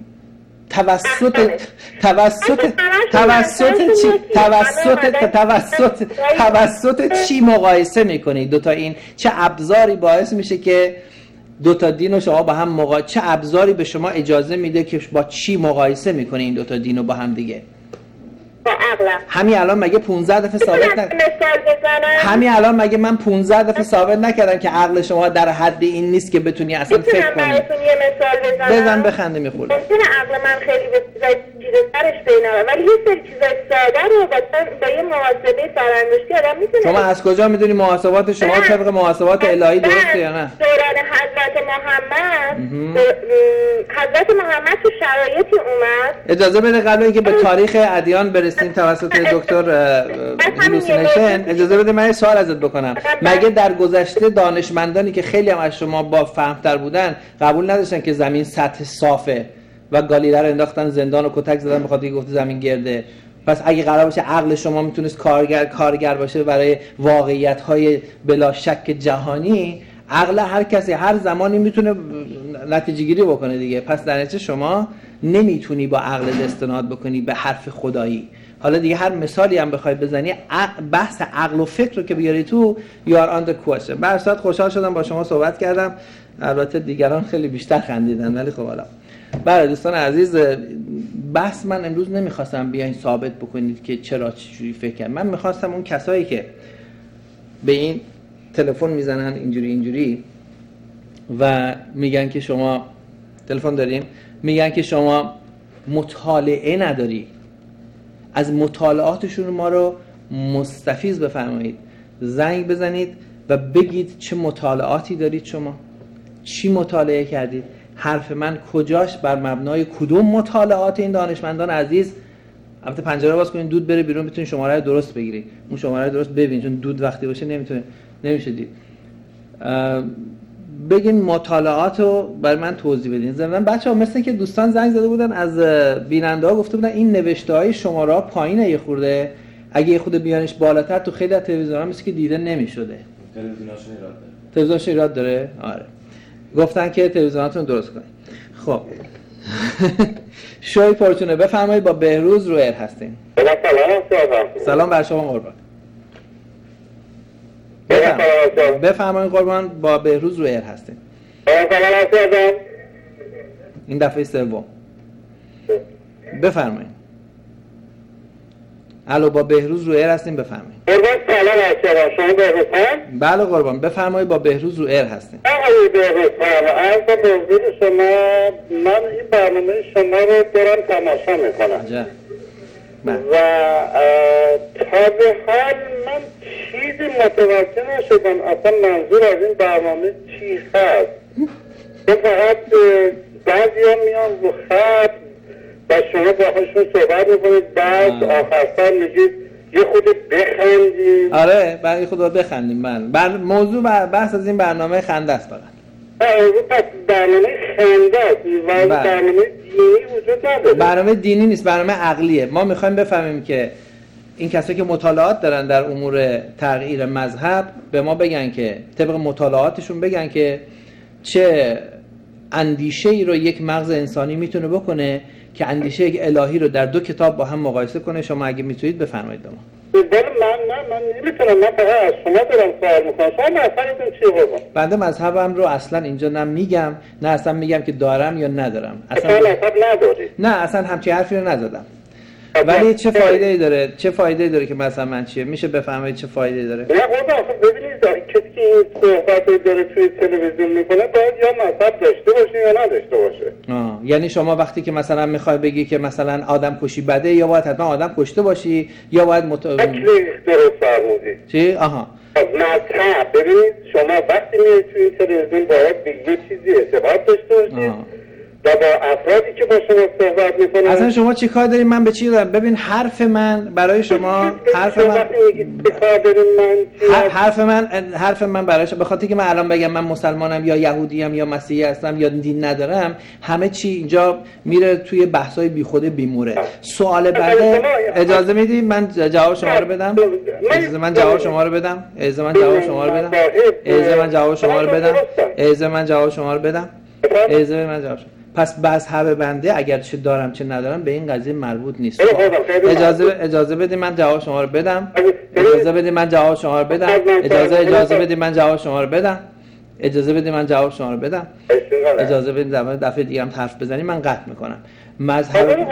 توسط توسط توسط چی توسط توسط توسط چی مقایسه میکنی؟ دو تا این چه ابزاری باعث میشه که دو تا دین رو شما با هم مقا... چه ابزاری به شما اجازه میده که با چی مقایسه میکنی این دو تا دین رو با هم دیگه؟ با عقلم. همین الان مگه پانزده دفعه ثابت نکردم؟ مثال بزنم. همین الان مگه من پانزده دفعه ثابت نکردم که عقل شما در حد این نیست که بتونی اصلا فکر کنی؟ میتونم براتون یه مثال بزنم؟ بزن بخنده میخوره. ممکنه عقل من خیلی به چیزای جیره‌ترش بینه ولی یه سری چیزای ساده رو با یه محاسبه سرانگشتی آدم میتونه. شما از کجا میدونی محاسبات شما طبق محاسبات الهی درسته یا نه؟ دوران حضرت محمد حضرت محمد تو شرایطی اومد. اجازه بده قبل اینکه به تاریخ ادیان برسیم توسط دکتر هلوسینیشن اجازه بده من یه سوال ازت بکنم. مگه در گذشته دانشمندانی که خیلی هم از شما با فهمتر بودن قبول نداشتن که زمین سطح صافه و گالیله رو انداختن زندان و کتک زدن بخاطر اینکه گفت زمین گرده؟ پس اگه قرار باشه عقل شما میتونست کارگر کارگر باشه برای واقعیت‌های بلا شک جهانی، عقل هر کسی هر زمانی میتونه نتیجه گیری بکنه دیگه. پس در نتیجه شما نمیتونی با عقل استناد بکنی به حرف خدایی. حالا دیگه هر مثالی هم بخوای بزنی بحث عقل و فکر رو که بیاری تو یار آن د کوشه. برسات خوشحال شدم با شما صحبت کردم. البته دیگران خیلی بیشتر خندیدن ولی خب حالا برای دوستان عزیز بحث من امروز نمیخواستم بیاین ثابت بکنید که چرا چجوری فکر کردم. من میخواستم اون کسایی که به این تلفن میزنن اینجوری اینجوری و میگن که شما تلفن داریم میگن که شما مطالعه نداری، از مطالعاتشون ما رو مستفیض بفرمایید، زنگ بزنید و بگید چه مطالعاتی دارید، شما چی مطالعه کردید، حرف من کجاش، بر مبنای کدوم مطالعات این دانشمندان عزیز. البته پنجره باز کنید دود بره بیرون بتونید شماره رو درست بگیرید. اون شماره رو درست ببینید چون دود وقتی باشه نمیتونه نمیشه دید. بگین مطالعات رو برای من توضیح بدین. ضمن بچه‌ها مثل که دوستان زنگ زده بودن از بیننده ها گفته بودن این نوشته‌های شماره ها پایینه یه خورده، اگه یه خورده بیانش بالاتر تو خیلی از تلویزیون‌ها مثل که دیده نمی‌شده. تلویزیوناشون ایراد داره. تلویزیونش ایراد داره؟ آره. گفتن که تلویزیوناتون درست کنید. خب شوی پرچونه بفرمایید با بهروز رو ایر هستین. سلام سلام. سلام بر شما قربان. بفرمایید قربان با بهروز رو ایر هستین. سلام. این دفعه سوم. بفرمایید. الو با بهروز رو ایر هستین بفرمایید. قربان سلام علیکم. شما بهروز هستین؟ بله قربان بفرمایید با بهروز رو ایر هستین. آقای بهروز عرض به حضور شما من این برنامه شما رو دارم تماشا میکنم. عجب. و تا به حال من چیزی متوجه نشدم اصلا منظور از این برنامه چی هست. تو فقط بعضی ها میان رو خط و شما باهاشون صحبت میکنید بعد آخر سر میگید یه خود بخندید. آره بعد یه خود بخندیم. من بر موضوع بر بحث از این برنامه خنده است فقط. پس برنامه خنده است و برنامه دینی وجود نداره. برنامه دینی نیست، برنامه عقلیه. ما میخوایم بفهمیم که این کسایی که مطالعات دارن در امور تغییر مذهب به ما بگن که طبق مطالعاتشون بگن که چه اندیشه ای رو یک مغز انسانی میتونه بکنه که اندیشه یک الهی رو در دو کتاب با هم مقایسه کنه. شما اگه میتونید بفرمایید به ما. من نه من نمیتونم، من فقط از شما دارم سوال میکنم. شما مذهبتون چیه بابا؟ بنده مذهبم رو اصلا اینجا نه میگم نه اصلا میگم که دارم یا ندارم. اصلا مذهب نداری؟ نه اصلا همچین حرفی رو نزدم. ولی چه فایده ای داره؟ چه فایده ای داره که مثلا من چیه؟ میشه بفهمید چه فایده ای داره؟ نه بابا ببینید کسی که این صحبت داره توی تلویزیون میکنه باید یا مذهب داشته باشه یا نداشته باشه. آه. یعنی شما وقتی که مثلا میخوای بگی که مثلا آدم کشی بده یا باید حتما آدم کشته باشی یا باید مت... اکلی درست فرمودی. چی؟ آها. مذهب ببینید شما وقتی میرید توی تلویزیون باید به یه چیزی اعتقاد داشته باشید. آه. و با افرادی که با شما صحبت میکنن اصلا شما چی کار دارین من به چی دارم؟ ببین حرف من برای شما حرف من حرف من حرف من برای شما به خاطر که من الان بگم من مسلمانم یا یهودیم یا مسیحی هستم یا دین ندارم همه چی اینجا میره توی بحثای بیخوده بیموره. سوال بعد اجازه میدی من جواب شما رو بدم؟ اجازه من جواب شما رو بدم؟ اجازه من جواب شما رو بدم؟ اجازه من جواب شما رو بدم؟ اجازه من جواب شما رو بدم؟ اجازه من جواب پس مذهب بنده اگر چه دارم چه ندارم به این قضیه مربوط نیست. اجازه اجازه بدید من جواب شما رو بدم. اجازه بدید من جواب شما رو بدم. اجازه اجازه بدید من جواب شما رو بدم. اجازه بدید من جواب شما رو بدم. اجازه بدید دفعه دیگه هم حرف بزنی من قطع میکنم. مذهب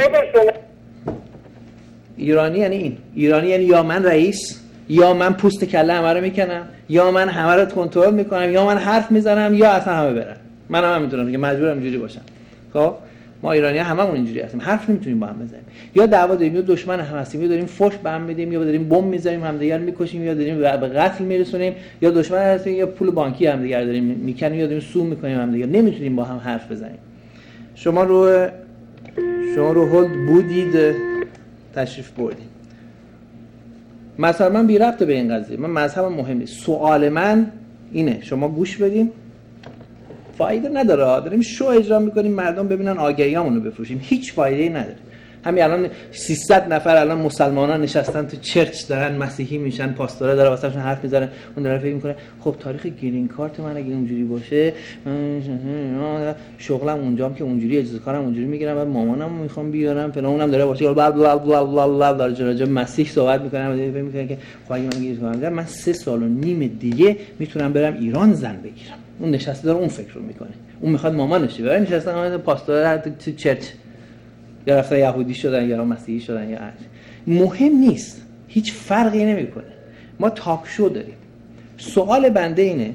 ایرانی یعنی این. ایرانی یعنی یا من رئیس یا من پوست کله همه رو میکنم یا من همه رو کنترل میکنم یا من حرف میزنم یا اصلا همه برن. من هم میتونم که مجبورم اینجوری باشم. خب ما ایرانی‌ها هممون اینجوری هستیم. حرف نمیتونیم با هم بزنیم. یا دعوا داریم یا دشمن هم هستیم یا داریم فحش به هم میدیم یا داریم بمب میذاریم همدیگر میکشیم یا داریم به قتل میرسونیم یا دشمن هستیم یا پول بانکی همدیگر داریم میکنیم یا داریم سو میکنیم همدیگر. نمیتونیم با هم حرف بزنیم. شما رو شما رو هولد بودید تشریف بردید. مثلا من بی ربط به این قضیه. من مذهبم مهم نیست. سوال من اینه شما گوش بدین. فایده نداره. داریم شو اجرا میکنیم مردم ببینن آگهیامونو بفروشیم. هیچ فایده‌ای نداره. همین الان سیصد نفر الان مسلمانان نشستن تو چرچ دارن مسیحی میشن، پاستورا داره واسهشون حرف میزنه، اون داره فکر میکنه خب تاریخ گرین کارت من اگه اونجوری باشه شغلم اونجام که اونجوری اجازه کارم اونجوری میگیرم و مامانمو میخوام بیارم فلان اونم داره باشه بلا بلا بلا بلا داره راجع مسیح صحبت میکنه فکر میکنه که خب اگه من گیر کنم من سه سال و نیم دیگه میتونم برم ایران زن بگیرم. اون نشسته داره اون فکر رو میکنه. اون میخواد مامانش بره نشسته همه پاستورا تو چرچ یا رفتن یهودی شدن یا مسیحی شدن یا هر مهم نیست. هیچ فرقی نمیکنه. ما تاک شو داریم. سوال بنده اینه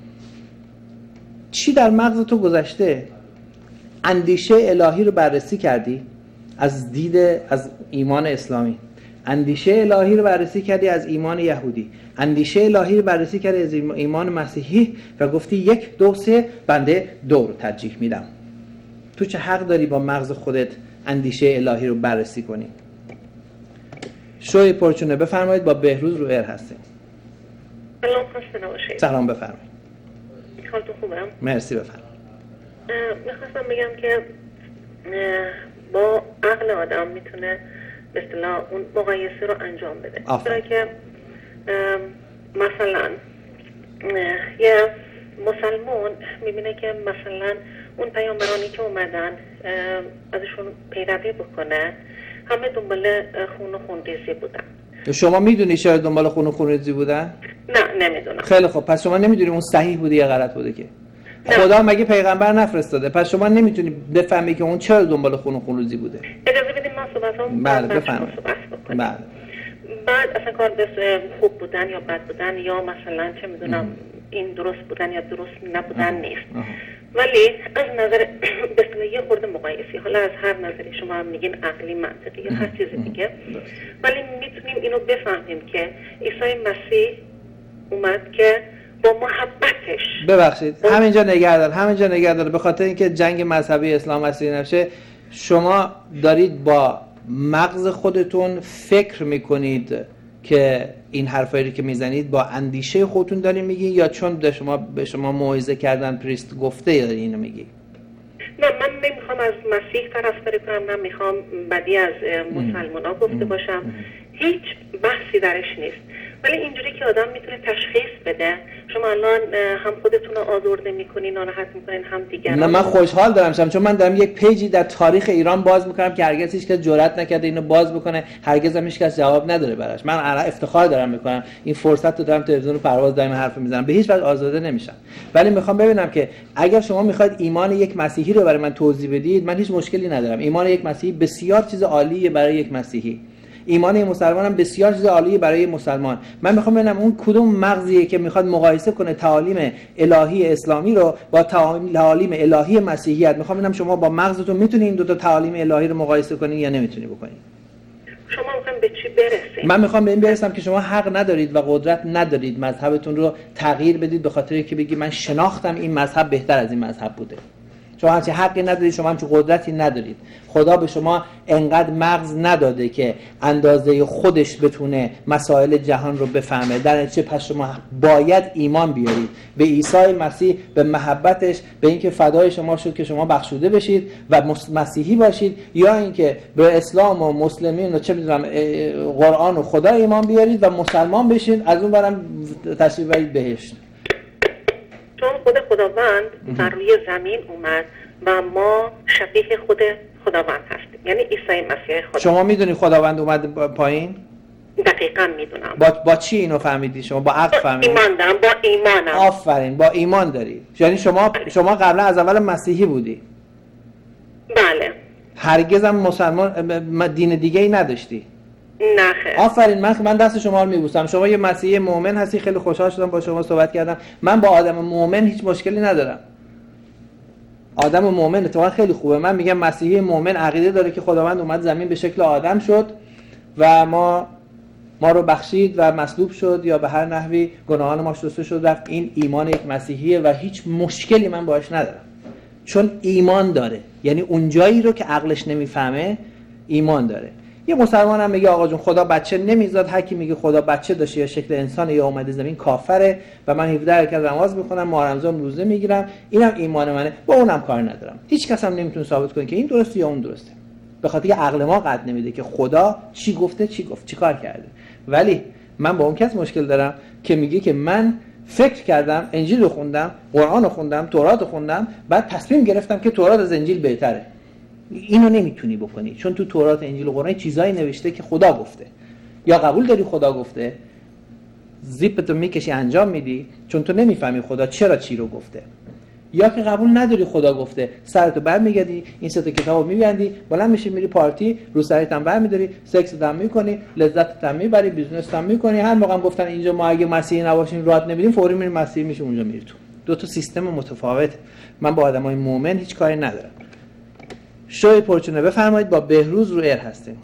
چی در مغز تو گذشته؟ اندیشه الهی رو بررسی کردی از دید از ایمان اسلامی، اندیشه الهی رو بررسی کردی از ایمان یهودی، اندیشه الهی رو بررسی کردی از ایمان مسیحی و گفتی یک دو سه بنده دو رو ترجیح میدم. تو چه حق داری با مغز خودت اندیشه الهی رو بررسی کنی؟ شوی پرچونه بفرمایید با بهروز رو ایر هستیم. سلام خسته نباشید. سلام بفرمایید. حالتون خوبه؟ مرسی بفرمایید. میخواستم بگم که با عقل آدم میتونه به اصطلاح اون مقایسه رو انجام بده. برای که مثلا یه مسلمان میبینه که مثلا اون پیامبرانی که اومدن ازشون پیروی بکنه همه دنبال خون و خونریزی بودن. شما میدونی چرا دنبال خون و خونریزی بودن؟ نه نمیدونم. خیلی خب، پس شما نمیدونی اون صحیح بوده یا غلط بوده که؟ خدا مگه پیغمبر نفرستاده؟ پس شما نمیتونی بفهمی که اون چرا دنبال خون و خونریزی بوده. اجازه بدید من صحبتام بله بفرمایید. بله. بعد اصلا کار بس خوب بودن یا بد بودن یا مثلا چه میدونم این درست بودن یا درست نبودن نیست. ولی از نظر به یه خورده مقایسی، حالا از هر نظری شما هم میگین عقلی منطقی یا هر چیز دیگه، ولی میتونیم اینو بفهمیم که عیسی مسیح اومد که با محبتش. ببخشید همینجا نگه دار همینجا نگه دار به خاطر اینکه جنگ مذهبی اسلام مسیحی نشه، شما دارید با مغز خودتون فکر میکنید که این حرفایی که میزنید با اندیشه خودتون دارین میگی یا چون به شما به شما موعظه کردن پریست گفته دارین اینو میگی؟ نه من نمیخوام از مسیح طرفداری کنم، نه میخوام بدی از مسلمان ها گفته باشم، هیچ بحثی درش نیست. ولی اینجوری که آدم میتونه تشخیص بده، شما الان هم خودتون رو آزرده میکنین، ناراحت میکنین، هم دیگران. نه من خوشحال دارم شم، چون من دارم یک پیجی در تاریخ ایران باز میکنم که هرگز هیچ کس جرئت نکرده اینو باز بکنه، هرگز هم هیچ کس جواب نداره براش. من الان افتخار دارم میکنم این فرصت رو دارم، تلویزیون پرواز دائم حرف میزنم، به هیچ وجه آزرده نمیشم. ولی میخوام ببینم که اگر شما میخواید ایمان یک مسیحی رو برای من توضیح بدید، من هیچ مشکلی ندارم. ایمان یک مسیحی بسیار چیز عالیه برای یک مسیحی. ایمان مسلمان هم بسیار چیز عالیه برای مسلمان. من میخوام ببینم اون کدوم مغزیه که میخواد مقایسه کنه تعالیم الهی اسلامی رو با تعالیم الهی مسیحیت. میخوام ببینم شما با مغزتون میتونید این دو تا تعالیم الهی رو مقایسه کنید یا نمیتونید بکنید. شما میخواین به چی برسید؟ من میخوام به این برسم که شما حق ندارید و قدرت ندارید مذهبتون رو تغییر بدید به خاطر اینکه بگی من شناختم این مذهب بهتر از این مذهب بوده. شما همچه حقی ندارید، شما همچه قدرتی ندارید. خدا به شما انقدر مغز نداده که اندازه خودش بتونه مسائل جهان رو بفهمه. در نتیجه پس شما باید ایمان بیارید به عیسی مسیح، به محبتش، به اینکه فدای شما شد که شما بخشوده بشید و مسیحی باشید، یا اینکه به اسلام و مسلمین و چه میدونم قرآن و خدا ایمان بیارید و مسلمان بشید، از اون برم تشریف برید بهشت. چون خود خداوند بر روی زمین اومد و ما شبیه خود خداوند هستیم، یعنی عیسی مسیح خدا. شما میدونی خداوند اومد پایین؟ دقیقاً میدونم. با با چی اینو فهمیدی شما؟ با عقل فهمیدی؟ ایمان دارم، با ایمانم. آفرین، با ایمان داری. یعنی شما شما قبلا از اول مسیحی بودی؟ بله. هرگز هم مسلمان دین دیگه ای نداشتی؟ نه خیر. آفرین، من من دست شما رو میبوسم. شما یه مسیحی مؤمن هستی، خیلی خوشحال شدم با شما صحبت کردم. من با آدم مؤمن هیچ مشکلی ندارم. آدم مؤمن اتفاقا خیلی خوبه. من میگم مسیحی مؤمن عقیده داره که خداوند اومد زمین به شکل آدم شد و ما ما رو بخشید و مصلوب شد یا به هر نحوی گناهان ما شسته شد رفت. این ایمان یک مسیحیه و هیچ مشکلی من باهاش ندارم، چون ایمان داره. یعنی اون جایی رو که عقلش نمیفهمه ایمان داره. یه مسلمان هم میگه آقا جون خدا بچه نمیزاد، هر کی میگه خدا بچه داشته یا شکل انسان یا اومده زمین کافره و من هفده رکعت نماز میخونم، ماه رمضان روزه میگیرم، اینم ایمان منه، با اونم کار ندارم. هیچ کس هم نمیتونه ثابت کنه که این درسته یا اون درسته، به خاطر که عقل ما قد نمیده که خدا چی گفته، چی گفت، چی کار کرده. ولی من با اون کس مشکل دارم که میگه که من فکر کردم، انجیل رو خوندم، قرآن رو خوندم، تورات رو خوندم، بعد تصمیم گرفتم که تورات از انجیل بهتره. اینو نمیتونی بکنی، چون تو تورات، انجیل و قرآن چیزایی نوشته که خدا گفته. یا قبول داری خدا گفته، زیپتو میکشی انجام میدی چون تو نمیفهمی خدا چرا چی رو گفته، یا که قبول نداری خدا گفته، سرتو برمیگردی، این سه تا کتابو میبندی، بلند میشی میری پارتی، رو سرت هم برمیداری، سکس هم میکنی، لذت هم میبری، بیزنس هم میکنی. هر موقع گفتن اینجا ما اگه مسیحی نباشیم راحت نمیدیم، فوری میری مسیحی میشی، اونجا میری تو. دو تا سیستم متفاوته. من با آدمای مؤمن هیچ کاری ندارم. شوی پرچونه بفرمایید، با بهروز رو ایر هستیم.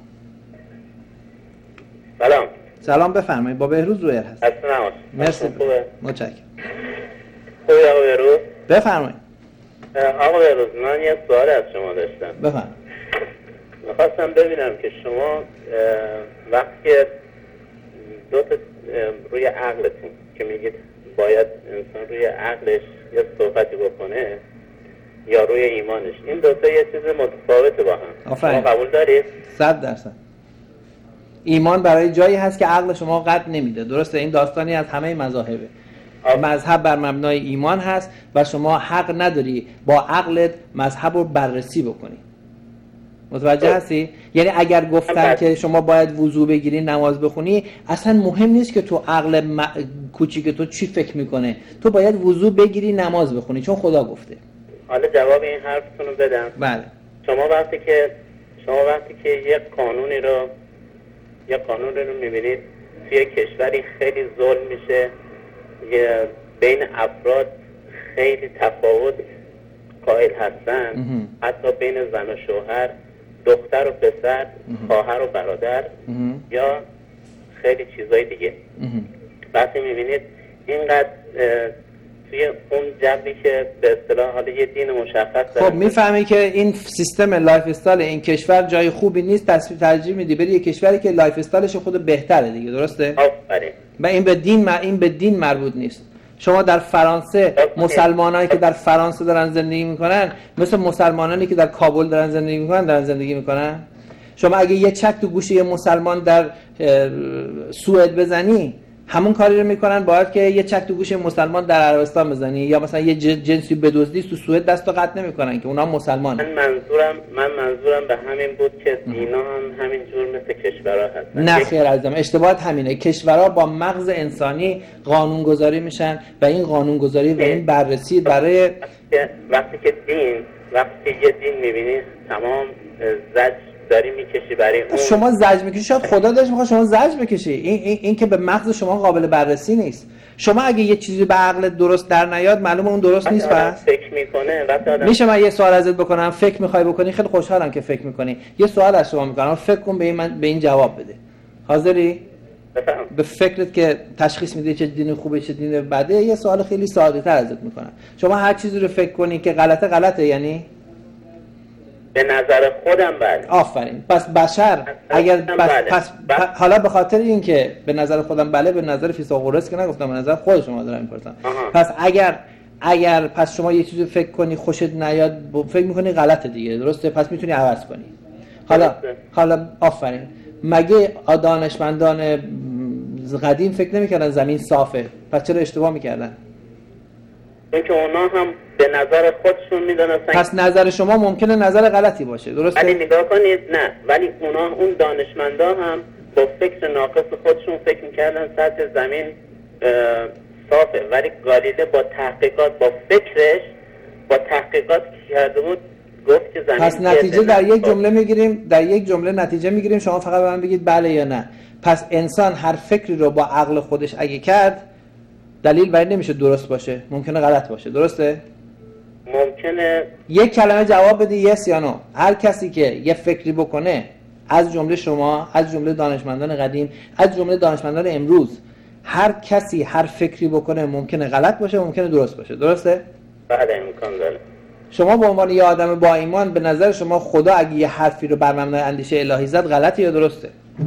سلام. سلام بفرمایید، با بهروز رو ایر هستیم. السلام. مرسی. متشکرم. خوبی آقا بهروز؟ بفرمایید. آقا بهروز من یه سوال از شما داشتم. بفرمایید. می‌خواستم ببینم که شما وقتی که دو تا روی عقلتون که میگید باید انسان روی عقلش یه صحبتی بکنه یا روی ایمانش، این دو تا یه چیز متفاوته با هم. آفرین. شما قبول دارید؟ صد درصد. ایمان برای جایی هست که عقل شما قد نمیده. درسته، این داستانی از همه مذاهبه. مذهب بر مبنای ایمان هست و شما حق نداری با عقلت مذهب رو بررسی بکنی. متوجه هستی؟ یعنی اگر گفتن که شما باید وضو بگیری نماز بخونی، اصلا مهم نیست که تو عقل م... کوچیک تو چی فکر میکنه، تو باید وضو بگیری نماز بخونی چون خدا گفته. حالا جواب این حرفتون رو بدم. بله. شما وقتی که شما وقتی که یک قانونی رو یک قانونی رو میبینید توی کشوری خیلی ظلم میشه، بین افراد خیلی تفاوت قائل هستن، حتی بین زن و شوهر، دختر و پسر، خواهر و برادر یا خیلی چیزای دیگه. وقتی میبینید اینقدر توی اون جبری که به اصطلاح حالا یه دین مشخص داره، خب میفهمی که این سیستم لایف استایل این کشور جای خوبی نیست، تصویر ترجیح میدی بری یه کشوری که لایف استایلش خود بهتره دیگه، درسته؟ آفرین. و این به دین این به دین مربوط نیست. شما در فرانسه مسلمانانی که در فرانسه دارن زندگی میکنن مثل مسلمانانی که در کابل دارن زندگی میکنن دارن زندگی میکنن. شما اگه یه چک تو گوشه یه مسلمان در سوئد بزنی همون کاری رو میکنن باید که یه چک تو گوشه مسلمان در عربستان بزنی، یا مثلا یه جنسی بدزدی تو سوئد دست و قطع نمیکنن که اونا مسلمان. من منظورم من منظورم به همین بود که دینا هم همین جور مثل کشورها هستن. نه خیر عزیزم، اشتباهات همینه. کشورها با مغز انسانی قانون گذاری میشن و این قانون گذاری و این بررسی برای وقتی که دین وقتی که یه دین میبینی تمام زج داری میکشی برای اون. شما زج میکشی، شاید خدا داشت میخواد شما زج بکشی. این, این این که به مغز شما قابل بررسی نیست. شما اگه یه چیزی به عقل درست در نیاد معلومه اون درست نیست. پس فکر میکنه وقتی میشه من یه سوال ازت بکنم؟ فکر میخوای بکنی؟ خیلی خوشحالم که فکر میکنی. یه سوال از شما میکنم، فکر کن به این من به این جواب بده. حاضری؟ بفهم. به فکرت که تشخیص میده چه دین خوبه چه دین بده. یه سوال خیلی ساده تر ازت میکنم. شما هر چیزی رو فکر کنی که غلطه غلطه، یعنی به نظر خودم بله. آفرین. پس بشر اگر بس بله. پس ب... حالا به خاطر این که به نظر خودم بله، به نظر فیثاغورس که نگفتم، به نظر خود شما دارم میپرسم. پس اگر اگر پس شما یه چیزی فکر کنی خوشت نیاد فکر میکنی غلطه دیگه، درسته؟ پس میتونی عوض کنی. حالا درسته. حالا آفرین. مگه دانشمندان قدیم فکر نمیکردن زمین صافه؟ پس چرا اشتباه میکردن؟ اینکه اونا هم به نظر خودشون میدونستن. پس نظر شما ممکنه نظر غلطی باشه، درسته؟ ولی نگاه کنید، نه ولی اونا اون دانشمندا هم با فکر ناقص خودشون فکر میکردن سطح زمین صافه، ولی گالیله با تحقیقات با فکرش با تحقیقات که کرده بود گفت که زمین. پس نتیجه در یک جمله میگیریم، در یک جمله نتیجه میگیریم، شما فقط به من بگید بله یا نه. پس انسان هر فکری رو با عقل خودش اگه کرد دلیل بر این نمیشه درست باشه، ممکنه غلط باشه، درسته؟ ممکنه. یک کلمه جواب بدی یس یا نو. هر کسی که یه فکری بکنه، از جمله شما، از جمله دانشمندان قدیم، از جمله دانشمندان امروز، هر کسی هر فکری بکنه ممکنه غلط باشه، ممکنه درست باشه، درسته؟ بله امکان داره. شما به عنوان یه آدم با ایمان به نظر شما خدا اگه یه حرفی رو بر مبنای اندیشه الهی زد غلطه یا درسته؟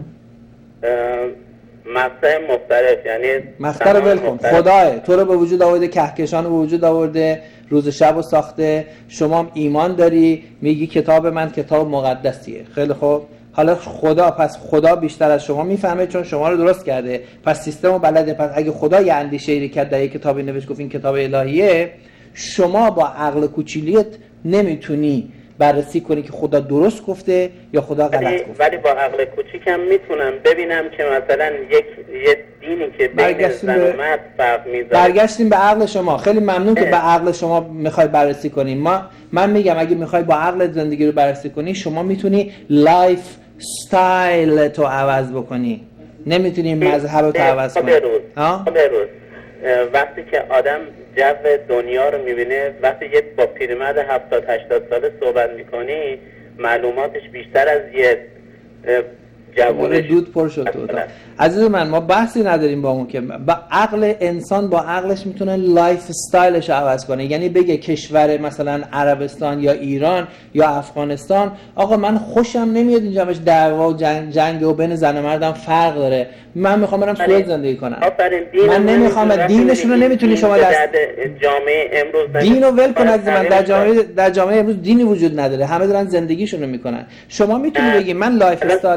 مقطع مختلف، یعنی مقطع رو ول کن. خداه تو رو به وجود آورده، کهکشان رو به وجود آورده، روز شب رو ساخته، شما هم ایمان داری میگی کتاب من کتاب مقدسیه. خیلی خوب، حالا خدا، پس خدا بیشتر از شما میفهمه چون شما رو درست کرده، پس سیستم رو بلده. پس اگه خدا یه اندیشه‌ای رو کرد در یک کتابی نوشت گفت این کتاب الهیه، شما با عقل کوچیلیت نمیتونی بررسی کنی که خدا درست گفته یا خدا غلط گفته. ولی با عقل کوچیکم میتونم ببینم که مثلا یک یه دینی که بین زن و مرد فرق میذاره. برگشتیم به عقل شما. خیلی ممنون که به عقل شما میخوای بررسی کنی. ما من میگم اگه میخوای با عقل زندگی رو بررسی کنی، شما میتونی لایف استایل تو عوض بکنی، نمیتونی مذهب تو عوض کنی. ها بروز وقتی که آدم جو دنیا رو میبینه، وقتی یه با پیرمرد هفتاد هشتاد ساله صحبت میکنی معلوماتش بیشتر از یه جوونه دود پر شد تو اتاق. عزیز من، ما بحثی نداریم با اون که با عقل انسان با عقلش میتونه لایف استایلش عوض کنه. یعنی بگه کشور مثلا عربستان یا ایران یا افغانستان، آقا من خوشم نمیاد اینجا همش دعوا و جنگ, جنگ و بین زن و مردم فرق داره، من میخوام برم سوئد زندگی کنم. من نمیخوام. دینشون رو نمیتونی شما دست جامعه امروز دینو ول کن. از من در جامعه در جامعه امروز دینی وجود نداره، همه دارن زندگیشون رو میکنن. شما میتونی بگی من لایف استایل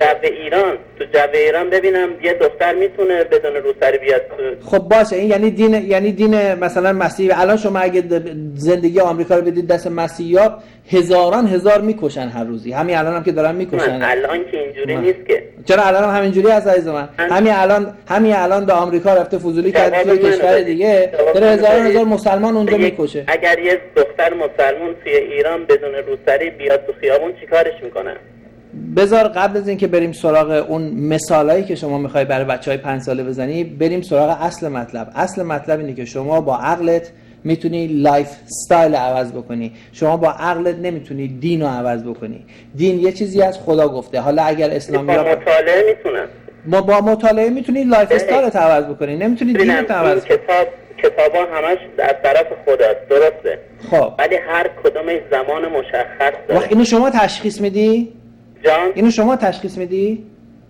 جو ایران تو جو ایران ببینم یه دختر میتونه بدون روسری بیاد تو. خب باشه، این یعنی دین یعنی دین مثلا مسیحی. الان شما اگه زندگی آمریکا رو بدید دست مسیحی‌ها، هزاران هزار میکشن هر روزی. همین الان هم که دارن میکشن. الان که اینجوری نیست که. چرا الان هم همینجوری هست عزیز من؟ همین الان همین الان به آمریکا رفته فضولی کرده توی کشور دیگه، داره هزاران هزار مسلمان اونجا میکشه. اگر یه دختر مسلمان توی ایران بدون روسری بیاد تو خیابون چیکارش میکنن؟ بذار قبل از اینکه بریم سراغ اون مثالایی که شما میخوای برای بچهای پنج ساله بزنی، بریم سراغ اصل مطلب. اصل مطلب اینه که شما با عقلت میتونی لایف استایل عوض بکنی. شما با عقلت نمیتونی دین رو عوض بکنی. دین یه چیزی از خدا گفته. حالا اگر اسلامی با مطالعه میتونن، ما با مطالعه میتونی لایف استایلت عوض بکنی، نمیتونی دینت عوض کنی. کتاب کتابا همش از طرف خداست، درسته؟ خب ولی هر کدومش زمان مشخص داره. اینو شما تشخیص میدی؟ جان؟ اینو شما تشخیص میدی؟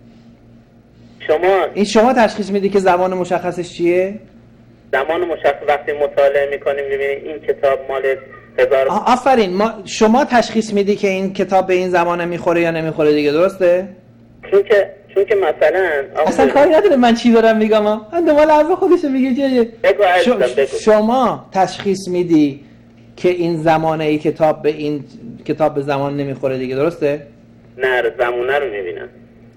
شما این شما تشخیص میدی که زمان مشخصش چیه؟ زمان مشخص وقتی مطالعه میکنیم میبینیم این کتاب مال هزار. آفرین. ما شما تشخیص میدی که این کتاب به این زمانه میخوره یا نمیخوره دیگه، درسته؟ چون که چون که مثلا اصلا کاری نداره من چی دارم میگم. من دنبال حرف خودشو میگه چیه. بگو عزیزم بگو. شما تشخیص میدی که این زمانه ای کتاب به این کتاب به زمان نمیخوره دیگه، درسته؟ نه زمانه رو میبینم.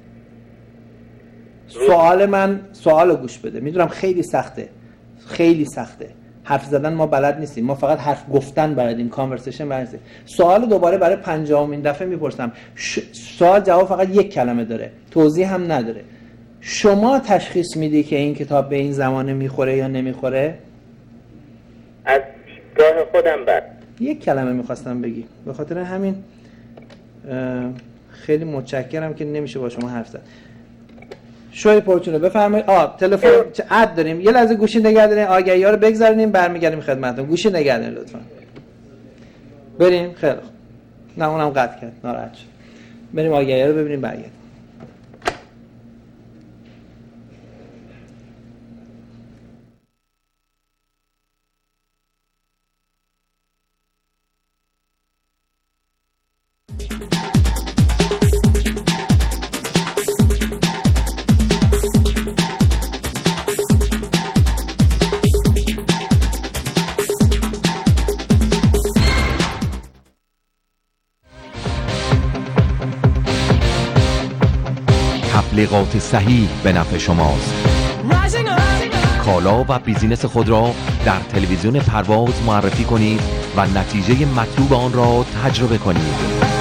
سوال من سوالو گوش بده. میدونم خیلی سخته، خیلی سخته. حرف زدن ما بلد نیستیم، ما فقط حرف گفتن بلدیم، کانورسیشن بلد نیستیم. سوال دوباره برای پنجاهمین دفعه میپرسم. ش... سوال جواب فقط یک کلمه داره، توضیح هم نداره. شما تشخیص میدی که این کتاب به این زمانه میخوره یا نمیخوره؟ از دیدگاه خودم بعد یک کلمه میخواستم بگی. به خاطر همین خیلی متشکرم که نمیشه با شما حرف زد. شوی پرچونه بفرمایید. آ تلفن عد داریم. یه لحظه گوشی نگه دارین، آگهی‌ها رو بگذاریم، برمیگردیم خدمتتون. گوشی نگه دارین لطفا. بریم. خیلی خوب. نه اونم قطع کرد، ناراحت شد. بریم آگهی‌ها رو ببینیم، برگردیم. تبلیغات صحیح به نفع شماست. کالا و بیزینس خود را در تلویزیون پرواز معرفی کنید و نتیجه مطلوب آن را تجربه کنید.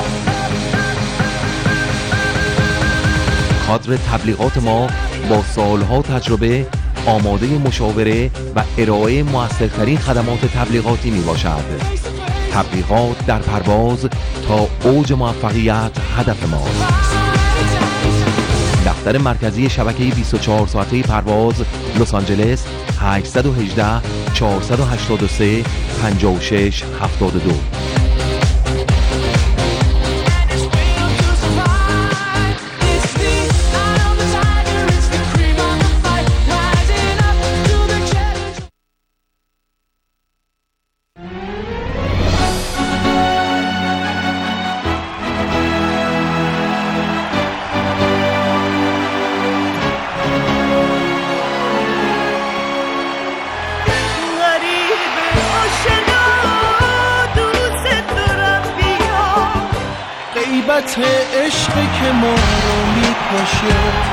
کادر تبلیغات ما با سالها تجربه آماده مشاوره و ارائه موثرترین خدمات تبلیغاتی می باشد. تبلیغات در پرواز تا اوج موفقیت هدف ماست. دفتر مرکزی شبکه بیست و چهار ساعته پرواز لس آنجلس هشت یک هشت چهار هشت سه پنج شش هفت دو. عشق که ما رو میکشه،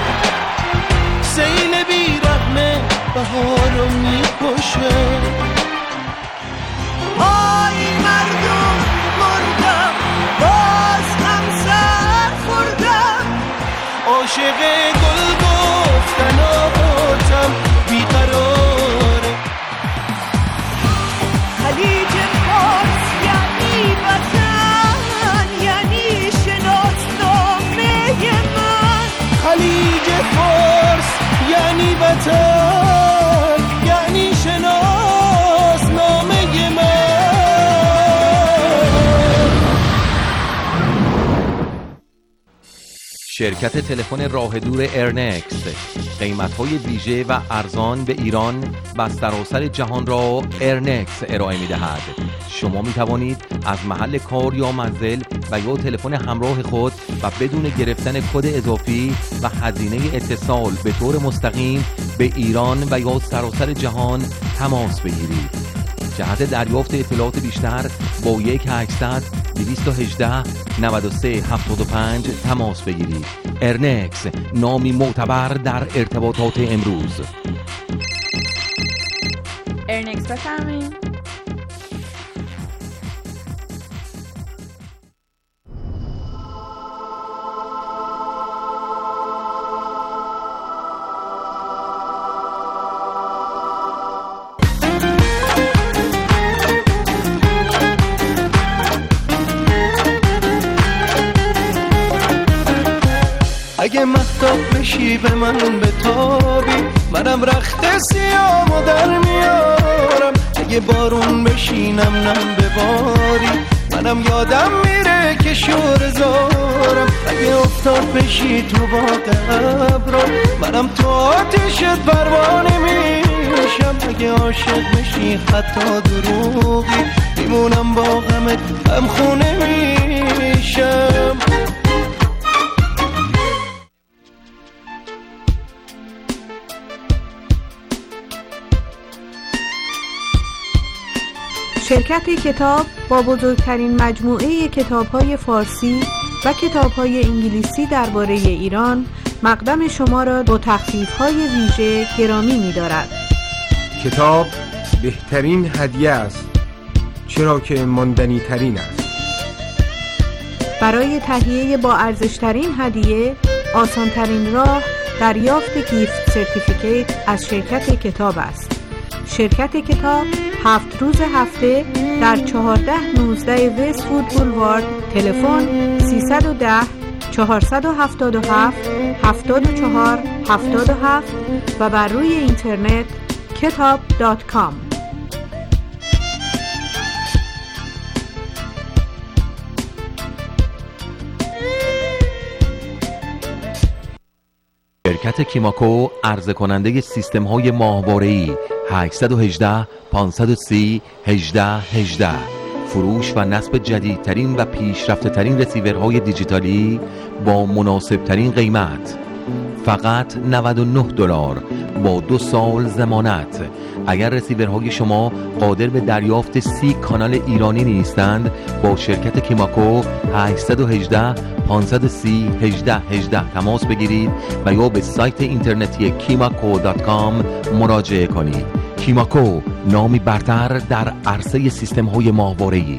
سیل بیرحمه بهار رو میکشه. آی مردم مردم، باز هم سر خوردم، عاشق گل گفتن آتم بیقراره. خلیج فارس یعنی وطن، یعنی خلیج فارس یعنی وطن، یعنی شناس نامه من. شرکت تلفن راه دور ارنکس قیمت‌های ویژه و ارزان به ایران و سراسر جهان را ارنکس ارائه می‌دهد. شما می‌توانید از محل کار یا منزل و یا تلفن همراه خود و بدون گرفتن کد اضافی و هزینه اتصال به طور مستقیم به ایران و یا سراسر جهان تماس بگیرید. جهت دریافت اطلاعات بیشتر با یک هشتصد دویست و هجده نود و سه هفتاد و پنج تماس بگیرید. ارنکس، نامی معتبر در ارتباطات امروز. ارنکس بفرمایید. اگه مهتاب بشی به من بتابی، منم رخت سیامو در میارم. اگه بارون بشینم نم بباری، منم یادم میره که شور زارم. اگه افتاد بشی تو باغ ابرو، منم تو آتشت پروانه میشم. اگه عاشق بشی حتی دروغی، میمونم با غمت هم خونه میشم. شرکت کتاب با بزرگترین مجموعه کتاب‌های فارسی و کتاب‌های انگلیسی درباره ایران مقدم شما را با تخفیف‌های ویژه گرامی می‌دارد. کتاب بهترین هدیه است، چرا که ماندنی ترین است. برای تهیه با ارزش‌ترین هدیه، آسان‌ترین راه دریافت گیفت سرتیفیکیت از شرکت کتاب است. شرکت کتاب هفت روز هفته در چهارده نوزده وست‌وود بولوارد، تلفن سیصد و ده چهارصد و هفتاد و هفت هفتاد و چهار هفتاد و هفت و بر روی اینترنت کتاب دات کام. شرکت کیماکو عرضه کننده سیستم های ماهواره‌ای هشت یک هشت پانصد و سی هجده هجده، فروش و نصب جدیدترین و پیشرفته ترین رسیورهای دیجیتالی با مناسب ترین قیمت، فقط نود و نه دلار با دو سال ضمانت. اگر رسیورهای شما قادر به دریافت سی کانال ایرانی نیستند، با شرکت کیماکو هشت یک هشت پانصد و سی هجده هجده تماس بگیرید و یا به سایت اینترنتی کیماکو دات کام مراجعه کنید. کیماکو، نامی برتر در عرصه سیستم های ماهواره‌ای.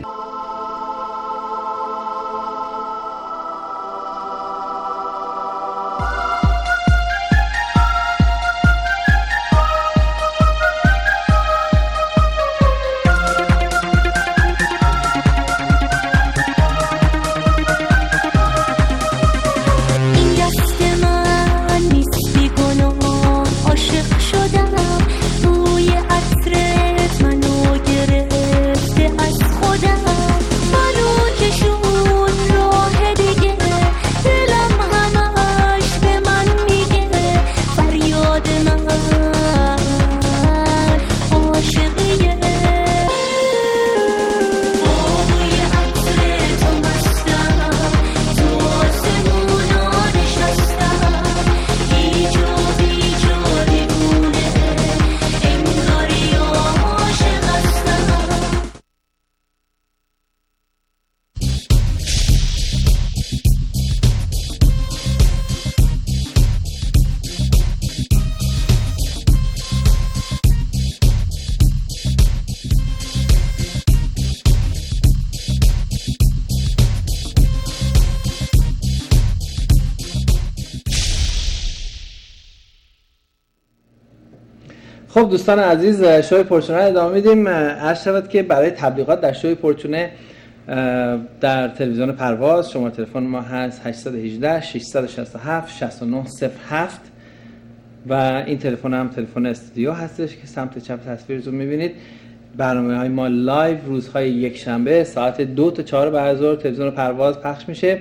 خب دوستان عزیز، شوی پرچونه ادامه میدیم. عرض شود که برای تبلیغات در شوی پرچونه در تلویزیون پرواز شماره تلفن ما هست هشت یک هشت شش شش هفت شش نه صفر هفت و این تلفن هم تلفن استودیو هستش که سمت چپ تصویرتون میبینید. برنامه های ما لایو روزهای یک شنبه ساعت دو تا چهار بعد از ظهر تلویزیون پرواز پخش میشه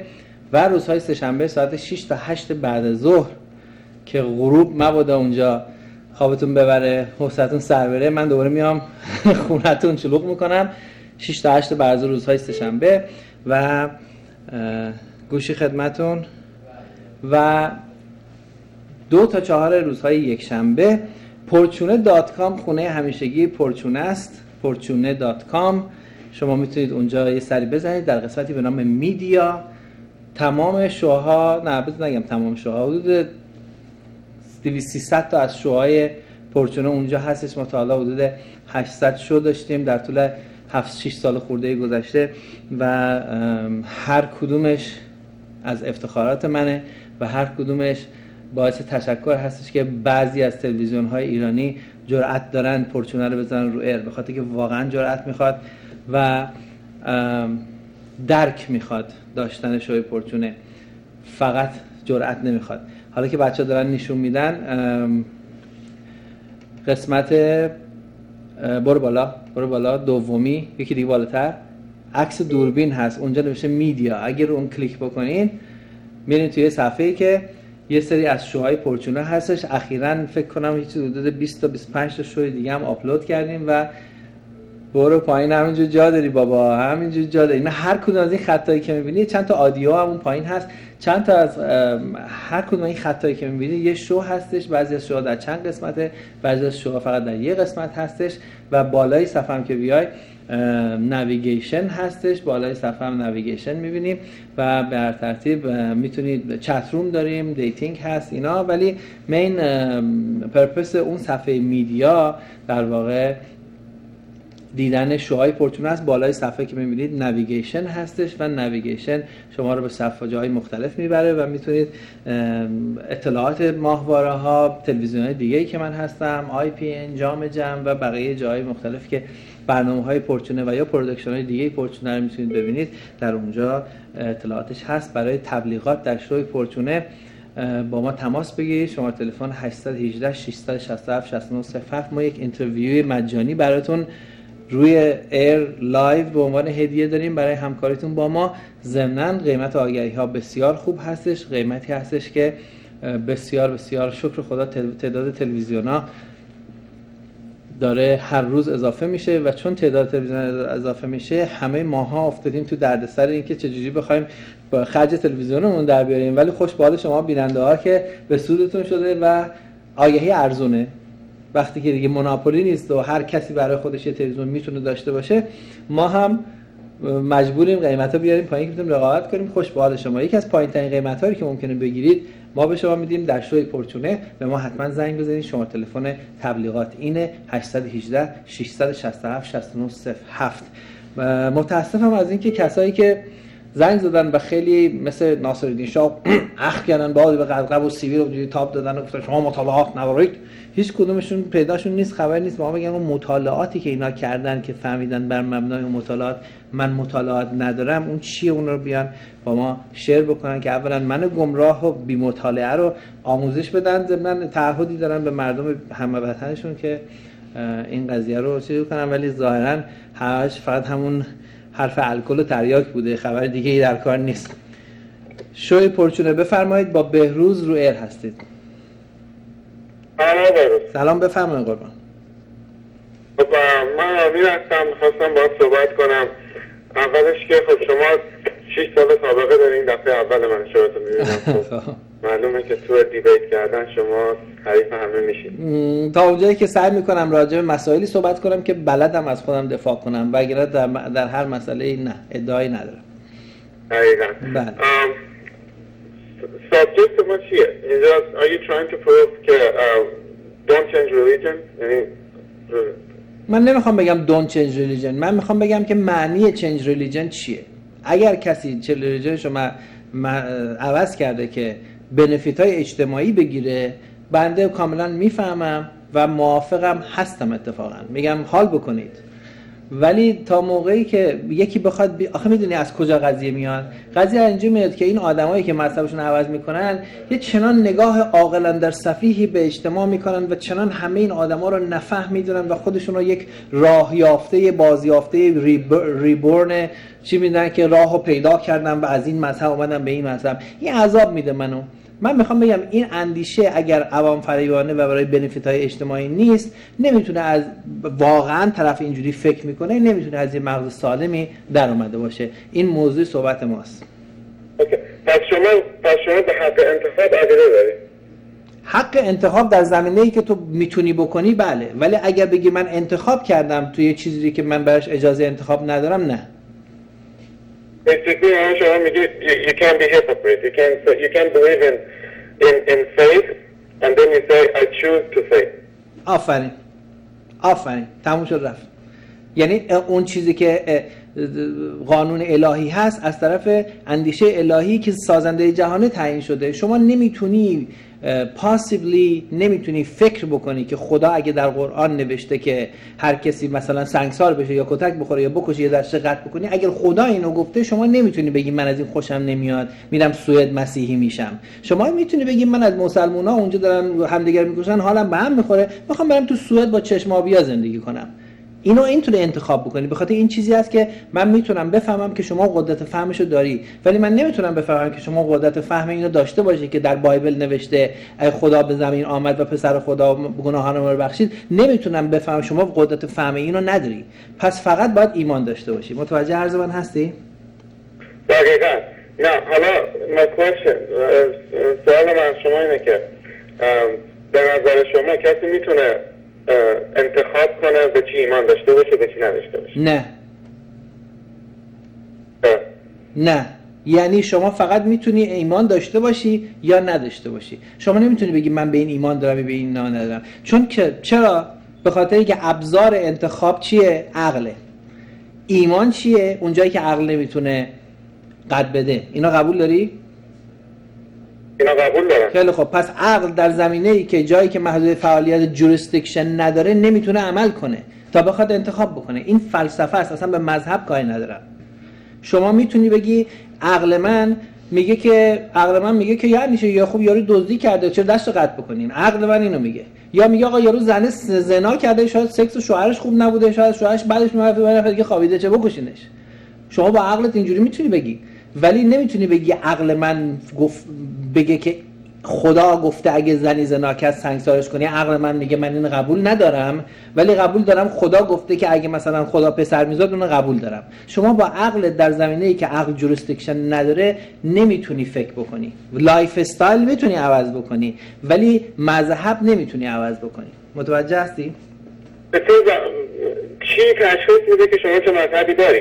و روزهای سه‌شنبه ساعت شش تا هشت بعد ظهر که غروب مبادا اونجا خوابتون ببره، حوصلتون سر بره، من دوباره میام خونتون شلوغ میکنم. شش تا هشت بعد ظهر روزهای سه‌شنبه و گوشی خدمتون. و دو تا چهار روزهای یک شنبه پرچونه دات کام خونه همیشگی پرچونه است. پرچونه دات کام شما میتونید اونجا یه سری بزنید در قسمتی به نام میدیا. تمام شوها، نه بذار نگم تمام شوها، حدود دویست سیصد تا از شوهای پرچونه اونجا هستش. ما تا حالا حدود هشتصد شو داشتیم در طول هفت شش سال خورده گذشته و هر کدومش از افتخارات منه و هر کدومش باعث تشکر هستش که بعضی از تلویزیون‌های ایرانی جرأت دارن پرچونه رو بزنن رو ایر، به خاطر که واقعا جرأت میخواد و درک میخواد داشتن شوی پرچونه، فقط جرأت نمیخواد. حالا که بچه‌ها دارن نشون میدن قسمت برو بالا برو بالا دومی، یکی دیگه بالاتر عکس دوربین هست، اونجا نوشته میدیا. اگر اون کلیک بکنین میرین توی صفحه‌ای که یه سری از شوهای پرچونه هستش. اخیراً فکر کنم هیچ حدود بیست تا بیست و پنج تا شوی دیگه هم آپلود کردیم و برو پایین همینجور جا داری بابا، همینجور جا داری. من هر کدوم از این خطایی که می‌بینی، چند تا آدیو هم اون پایین هست، چند تا از هر کدوم این خطایی که می‌بینی یه شو هستش. بعضی از شوها در چند قسمته، بعضی از شوها فقط در یه قسمت هستش و بالای صفحه هم که بیای نویگیشن هستش. بالای صفحه هم نویگیشن می‌بینیم و به هر ترتیب میتونید چت روم داریم، دیتینگ هست اینا، ولی مین پرپس اون صفحه میدیا در واقع دیدن شوهای پرچونه است. بالای صفحه که می‌بینید نویگیشن هستش و نویگیشن شما رو به صفحه جاهای مختلف میبره و میتونید اطلاعات ماهواره‌ها، تلویزیون‌های دیگه‌ای که من هستم، آی پی ان، جام جم و بقیه جاهای مختلف که برنامه‌های پرچونه و یا پروداکشن‌های دیگه پرچونه رو میتونید ببینید، در اونجا اطلاعاتش هست. برای تبلیغات در شوی پرچونه با ما تماس بگیرید. شماره تلفن هشت یک هشت شش شش هفت شش نه صفر هفت. ما یک اینترویوی مجانی براتون روی ایر لایو به عنوان هدیه داریم برای همکاریتون با ما. ضمناً قیمت آگهی ها بسیار خوب هستش، قیمتی هستش که بسیار بسیار شکر خدا تعداد تلویزیون ها داره هر روز اضافه میشه و چون تعداد تلویزیون اضافه میشه همه ماها افتادیم تو دردسر این که چجوری بخوایم با خرج تلویزیونمون در بیاریم، ولی خوش به حال شما بیننده ها که به سودتون شده و آگهی ارزونه. وقتی که دیگه مونوپولی نیست و هر کسی برای خودش یه تلویزیون میتونه داشته باشه، ما هم مجبوریم قیمتا بیاریم پایین که بتونیم رقابت کنیم. خوش به حال شما. یکی از پایین‌ترین قیمت‌هایی که ممکنه بگیرید ما به شما میدیم در شوی پرچونه. به ما حتما زنگ بزنید. شماره تلفن تبلیغات اینه هشت یک هشت شش شش هفت شش نه صفر هفت. متاسفم از اینکه کسایی که زنگ زدن و خیلی مثل ناصرالدین شاه اخ کردن، باز به قلقب و سیوی رو تاپ دادن و گفتن شما مطالعات ندارید، هیچ کدومشون پیداشون نیست، خبر نیست. ما میگم اون مطالعاتی که اینا کردن که فهمیدن بر مبنای اون مطالعات من مطالعات ندارم، اون چیه؟ اون رو بیان با ما شیر بکنن که اولا من گمراه و بی مطالعه رو آموزش بدن، ضمن تعهدی دارن به مردم هموطنشون که این قضیه رو چیز کنن، ولی ظاهرا همش فقط همون حرف الکل و تریاک بوده، خبر دیگه ای در کار نیست. شوی پرچونه بفرمایید، با بهروز رو ایر هستید. سلام بفرمایید قربان. خب من امیر هستم، میخواستم باید صحبت کنم. اولش که خب شما شش سال سابقه دارین، دفعه اول من شما میبینم. خب معلومه که تو دیبیت کردن شما حریف همه میشید. تا اونجایی که سعی میکنم راجع به مسائلی صحبت کنم که بلدم از خودم دفاع کنم، وگرنه در, در هر مسئله نه ادعایی ندارم. دقیقاً. بله. سابجکت ما چیه؟ اینجا are you trying to prove که uh, don't change religion؟ یعنی من نمیخوام بگم don't change religion، من میخوام بگم که معنی change religion چیه. اگر کسی چه religion شما عوض کرده که بنفیت های اجتماعی بگیره، بنده کاملا میفهمم و موافقم هستم. اتفاقا میگم حال بکنید، ولی تا موقعی که یکی بخواد بی... آخه میدونی از کجا قضیه میاد؟ قضیه اینجا میاد که این آدمایی که مذهبشون عوض میکنن یه چنان نگاه عاقلا در صفیحی به اجتماع میکنن و چنان همه این آدما رو نفهم میدونن و خودشون رو یک راه یافته بازیافته ریبورن چی میدونن که راهو پیدا کردن و از این مذهب اومدن به این مذهب. این عذاب میده منو. من میخوام بگم این اندیشه اگر عوام فریبانه و برای بنفیت های اجتماعی نیست، نمیتونه از واقعا طرف اینجوری فکر میکنه، نمیتونه از یه مغز سالمی در اومده باشه. این موضوع صحبت ماست. اوکی. پس شما پس شما به حق انتخاب عقیده داری؟ حق انتخاب در زمینه‌ای که تو میتونی بکنی بله، ولی اگر بگی من انتخاب کردم توی چیزی که من براش اجازه انتخاب ندارم نه. Basically, شما میگی you can't be hypocrite. You can't you can't believe in in in faith and then you say I choose to faith. آفرین. آفرین. تموم شد رفت. یعنی اون چیزی که قانون الهی هست از طرف اندیشه الهی که سازنده جهان تعیین شده. شما نمیتونی پاسیبلی نمیتونی فکر بکنی که خدا اگه در قرآن نوشته که هر کسی مثلا سنگسار بشه یا کتک بخوره یا بکشه یا دست قطع بکنی، اگر خدا اینو گفته شما نمیتونی بگی من از این خوشم نمیاد میرم سوئد مسیحی میشم. شما میتونی بگی من از مسلمونا اونجا دارن همدیگر میکشن حالم به هم میخوره میخوام برم تو سوئد با چشم آبیا زندگی کنم. اینو اینطوری انتخاب بکنی. به خاطر این چیزی است که من میتونم بفهمم که شما قدرت فهمشو داری، ولی من نمیتونم بفهمم که شما قدرت فهم اینو داشته باشی که در بایبل نوشته ای خدا به زمین آمد و پسر خدا گناهان ما رو بخشید. نمیتونم بفهمم شما قدرت فهم اینو نداری، پس فقط باید ایمان داشته باشی. متوجه عرض من هستی؟ دقیقاً. نه حالا my question سوال من از شما اینه که به نظر شما کسی میتونه انتخاب کنه به چی ایمان داشته باشه به چی نداشته باشه؟ نه اه. نه یعنی شما فقط میتونی ایمان داشته باشی یا نداشته باشی. شما نمیتونی بگی من به این ایمان دارم به این ندارم. چون که چرا؟ به خاطر اینکه ابزار انتخاب چیه؟ عقله. ایمان چیه؟ اونجایی که عقل نمیتونه قد بده. اینا قبول داری؟ اینا قبول دارم. خیلی خب، پس عقل در زمینه‌ای که جایی که محدود فعالیت جوریسدیکشن نداره نمیتونه عمل کنه تا بخواد انتخاب بکنه. این فلسفه است، اصلا به مذهب کاری ندارم. شما میتونی بگی عقل من میگه که عقل من میگه که یعنی چه، یا خوب یارو دزدی کرده چرا دستو قطع بکنین. عقل من اینو میگه. یا میگه آقا یارو زنه زنا کرده شاید سکس و شوهرش خوب نبوده، شاید شوهرش بعدش میرفت به نفر دیگه خوابیده چه بکشینش. شما با عقلت اینجوری میتونی بگی، ولی نمیتونی بگی عقل من گفت بگه که خدا گفته اگه زنی زنا کرد سنگسارش کنی. عقل من میگه من این قبول ندارم، ولی قبول دارم خدا گفته که اگه مثلا خدا پسر میزاد اون قبول دارم. شما با عقل در زمینه‌ای که عقل جوریسدیکشن نداره نمیتونی فکر بکنی. لایف استایل میتونی عوض بکنی ولی مذهب نمیتونی عوض بکنی. متوجه هستی؟ چی تشخیص میده که شما چه مذهبی داری؟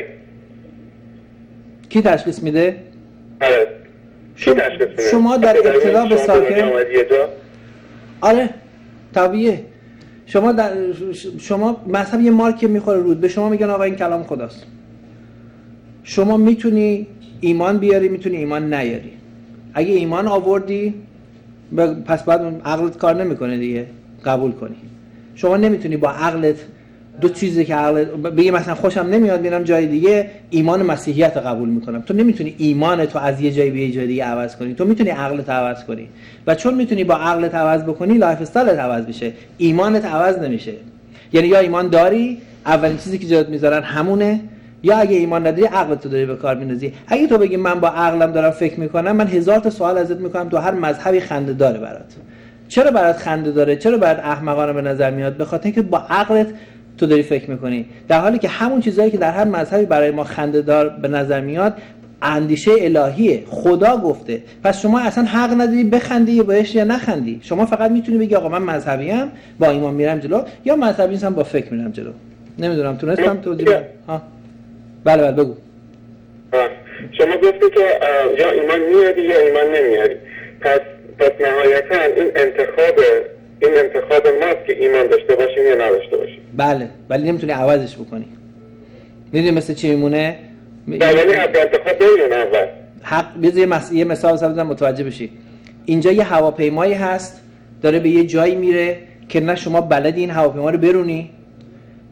کی تشخیص میده؟ آره. شما, شما در ابتدا به ساکن آره طبیعیه. شما در شما مذهب یه مارک میخوره رود، به شما میگن آقا این کلام خداست. شما میتونی ایمان بیاری، میتونی ایمان نیاری. اگه ایمان آوردی پس بعد اون عقلت کار نمیکنه دیگه، قبول کنی. شما نمیتونی با عقلت دو چیزی که عقل بگی مثلا خوشم نمیاد میرم جای دیگه ایمان مسیحیت قبول میکنم. تو نمیتونی ایمان تو از یه جای به یه جای دیگه عوض کنی. تو میتونی عقلت عوض کنی و چون میتونی با عقلت عوض بکنی لایف استایلت عوض میشه، ایمانت عوض نمیشه. یعنی یا ایمان داری اولین چیزی که جلوت میذارن همونه، یا اگه ایمان نداری عقلت رو داری به کار میندازی. اگه تو بگی من با عقلم دارم فکر میکنم، من هزار تا سوال ازت میکنم تو هر مذهبی خنده داره برات. چرا برات خنده داره؟ چرا برات احمقانه به نظر میاد؟ به خاطر اینکه با عقلت تو داری فکر میکنی، در حالی که همون چیزایی که در هر مذهبی برای ما خنده‌دار به نظر میاد اندیشه الهیه. خدا گفته. پس شما اصلا حق نداری بخندی بهش یا نخندی. شما فقط میتونی بگی آقا من مذهبیم با ایمان میرم جلو، یا مذهبی نیستم با فکر میرم جلو. نمیدونم تونستم توضیح بدم؟ ها بله بله بگو. شما گفتی که یا ایمان میاری یا ایمان نمیاری. پس پس نهایتا این انتخاب این انتخاب ماست که ایمان داشته باشیم یا نداشته باشیم. بله ولی نمیتونی عوضش بکنی. میدونی مثل چی میمونه؟ بله یعنی حق انتخاب داریم اول. حق بذار مس... یه مثال بزنم متوجه بشی. اینجا یه هواپیمایی هست داره به یه جایی میره که نه شما بلدی این هواپیما رو برونی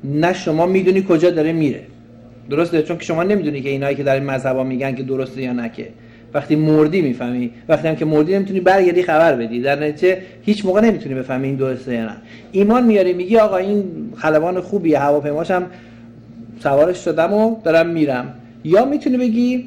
نه شما میدونی کجا داره میره. درسته؟ چون که شما نمیدونی که اینایی که در این مذهبا میگن که درسته یا نه، که وقتی مردی میفهمی، وقتی هم که مردی نمیتونی برگردی خبر بدی، در نتیجه هیچ موقع نمیتونی بفهمی این درسته یا نه. ایمان میاری میگی آقا این خلبان خوبیه، هواپیماشم سوارش شدم و دارم میرم. یا میتونی بگی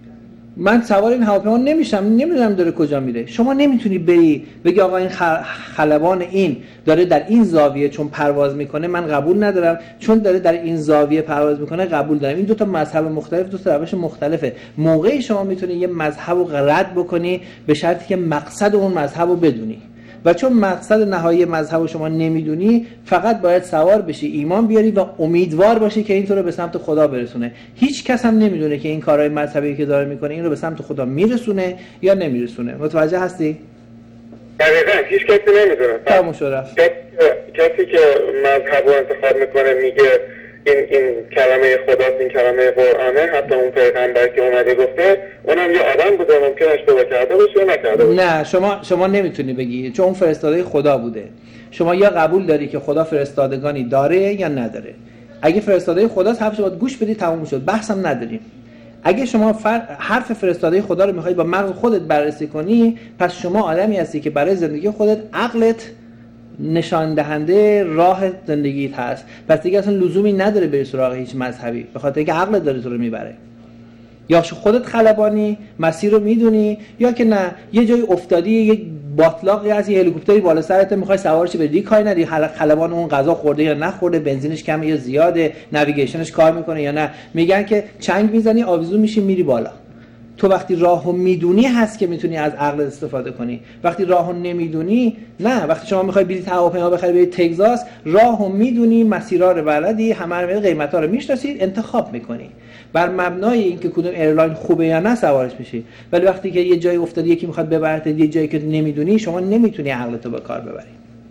من سوار این هواپیما نمیشم، نمیدونم داره کجا میره. شما نمیتونی بری بگی آقا این خلبان این داره در این زاویه چون پرواز میکنه من قبول ندارم، چون داره در این زاویه پرواز میکنه قبول دارم. این دو تا مذهب مختلف، دو تا روش مختلفه. موقعی شما میتونی یه مذهب رو رد بکنی به شرطی که مقصد اون مذهب رو بدونی، و چون مقصد نهایی مذهب رو شما نمیدونی فقط باید سوار بشی، ایمان بیاری و امیدوار باشی که این تو رو به سمت خدا برسونه. هیچ کس هم نمیدونه که این کارهای مذهبی که داره میکنه این رو به سمت خدا میرسونه یا نمیرسونه. متوجه هستی؟ دقیقاً هیچ کسی نمیدونه. تموم شد رفت. کسی که مذهب رو انتخاب میکنه میگه این این کلمه خداست، این کلمه قرآنه، حتی اون پیغمبر که اومده گفته اونم یه آدم بوده، ممکنه اشتباه کرده باشه یا نکرده باشه. نه شما شما نمیتونی بگی چون اون فرستاده خدا بوده. شما یا قبول داری که خدا فرستادگانی داره یا نداره. اگه فرستاده خداست حرفش باید گوش بدی، تموم شد، بحثم نداریم. اگه شما فر... حرف فرستاده خدا رو میخوای با مغز خودت بررسی کنی، پس شما آدمی هستی که برای زندگی خودت عقلت نشان دهنده راه زندگیت هست. پس دیگه اصلا لزومی نداره بری سراغ هیچ مذهبی، به خاطر اینکه عقلت داره تو رو میبره. یا خودت خلبانی مسیر رو میدونی، یا که نه یه جای افتادی، یه باطلاقی از یه هلیکوپتری بالا سرت میخوای سوارش بری، کاری نداری خلبان اون غذا خورده یا نخورده، بنزینش کمه یا زیاده، نویگیشنش کار میکنه یا نه. میگن که چنگ میزنی آویزون میشی میری بالا. تو وقتی راهو میدونی هست که میتونی از عقل استفاده کنی. وقتی راهو نمیدونی نه. وقتی شما میخوای بلیط هواپیما بخری بری تگزاس، راهو میدونی، مسیرها رو بلدی، همه رو قیمتا رو میشناسی، انتخاب میکنی بر مبنای اینکه کدوم ایرلاین خوبه یا نه سوارش میشی. ولی وقتی که یه جای افتادی یکی میخواد ببرت یه جایی که نمیدونی، شما نمیتونی عقلتو به کار ببری.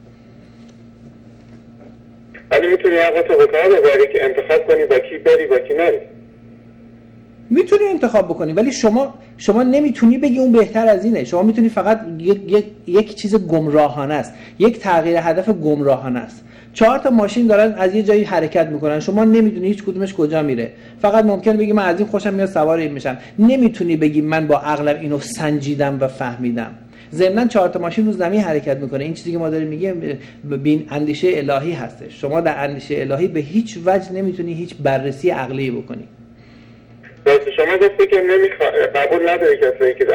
ولی میتونی عقلتو به کار ببری که انتخاب کنی با کی بری با کی نری. میتونی انتخاب بکنی، ولی شما شما نمیتونی بگی اون بهتر از اینه. شما میتونی فقط یک یک یک چیز گمراهانه است، یک تغییر هدف گمراهانه است. چهار تا ماشین دارن از یه جایی حرکت میکنن، شما نمیدونی هیچ کدومش کجا میره. فقط ممکن بگی من از این خوشم میاد سوار این میشم. نمیتونی بگی من با عقلم اینو سنجیدم و فهمیدم. ضمن چهار تا ماشین رو زمین حرکت میکنه. این چیزی که ما داریم میگیم بین اندیشه الهی هستش. شما در اندیشه الهی به هیچ وجه نمیتونی هیچ بررسی عقلی بکنی. راست شما گفتی که نمیخوا... قبول نداری کسایی که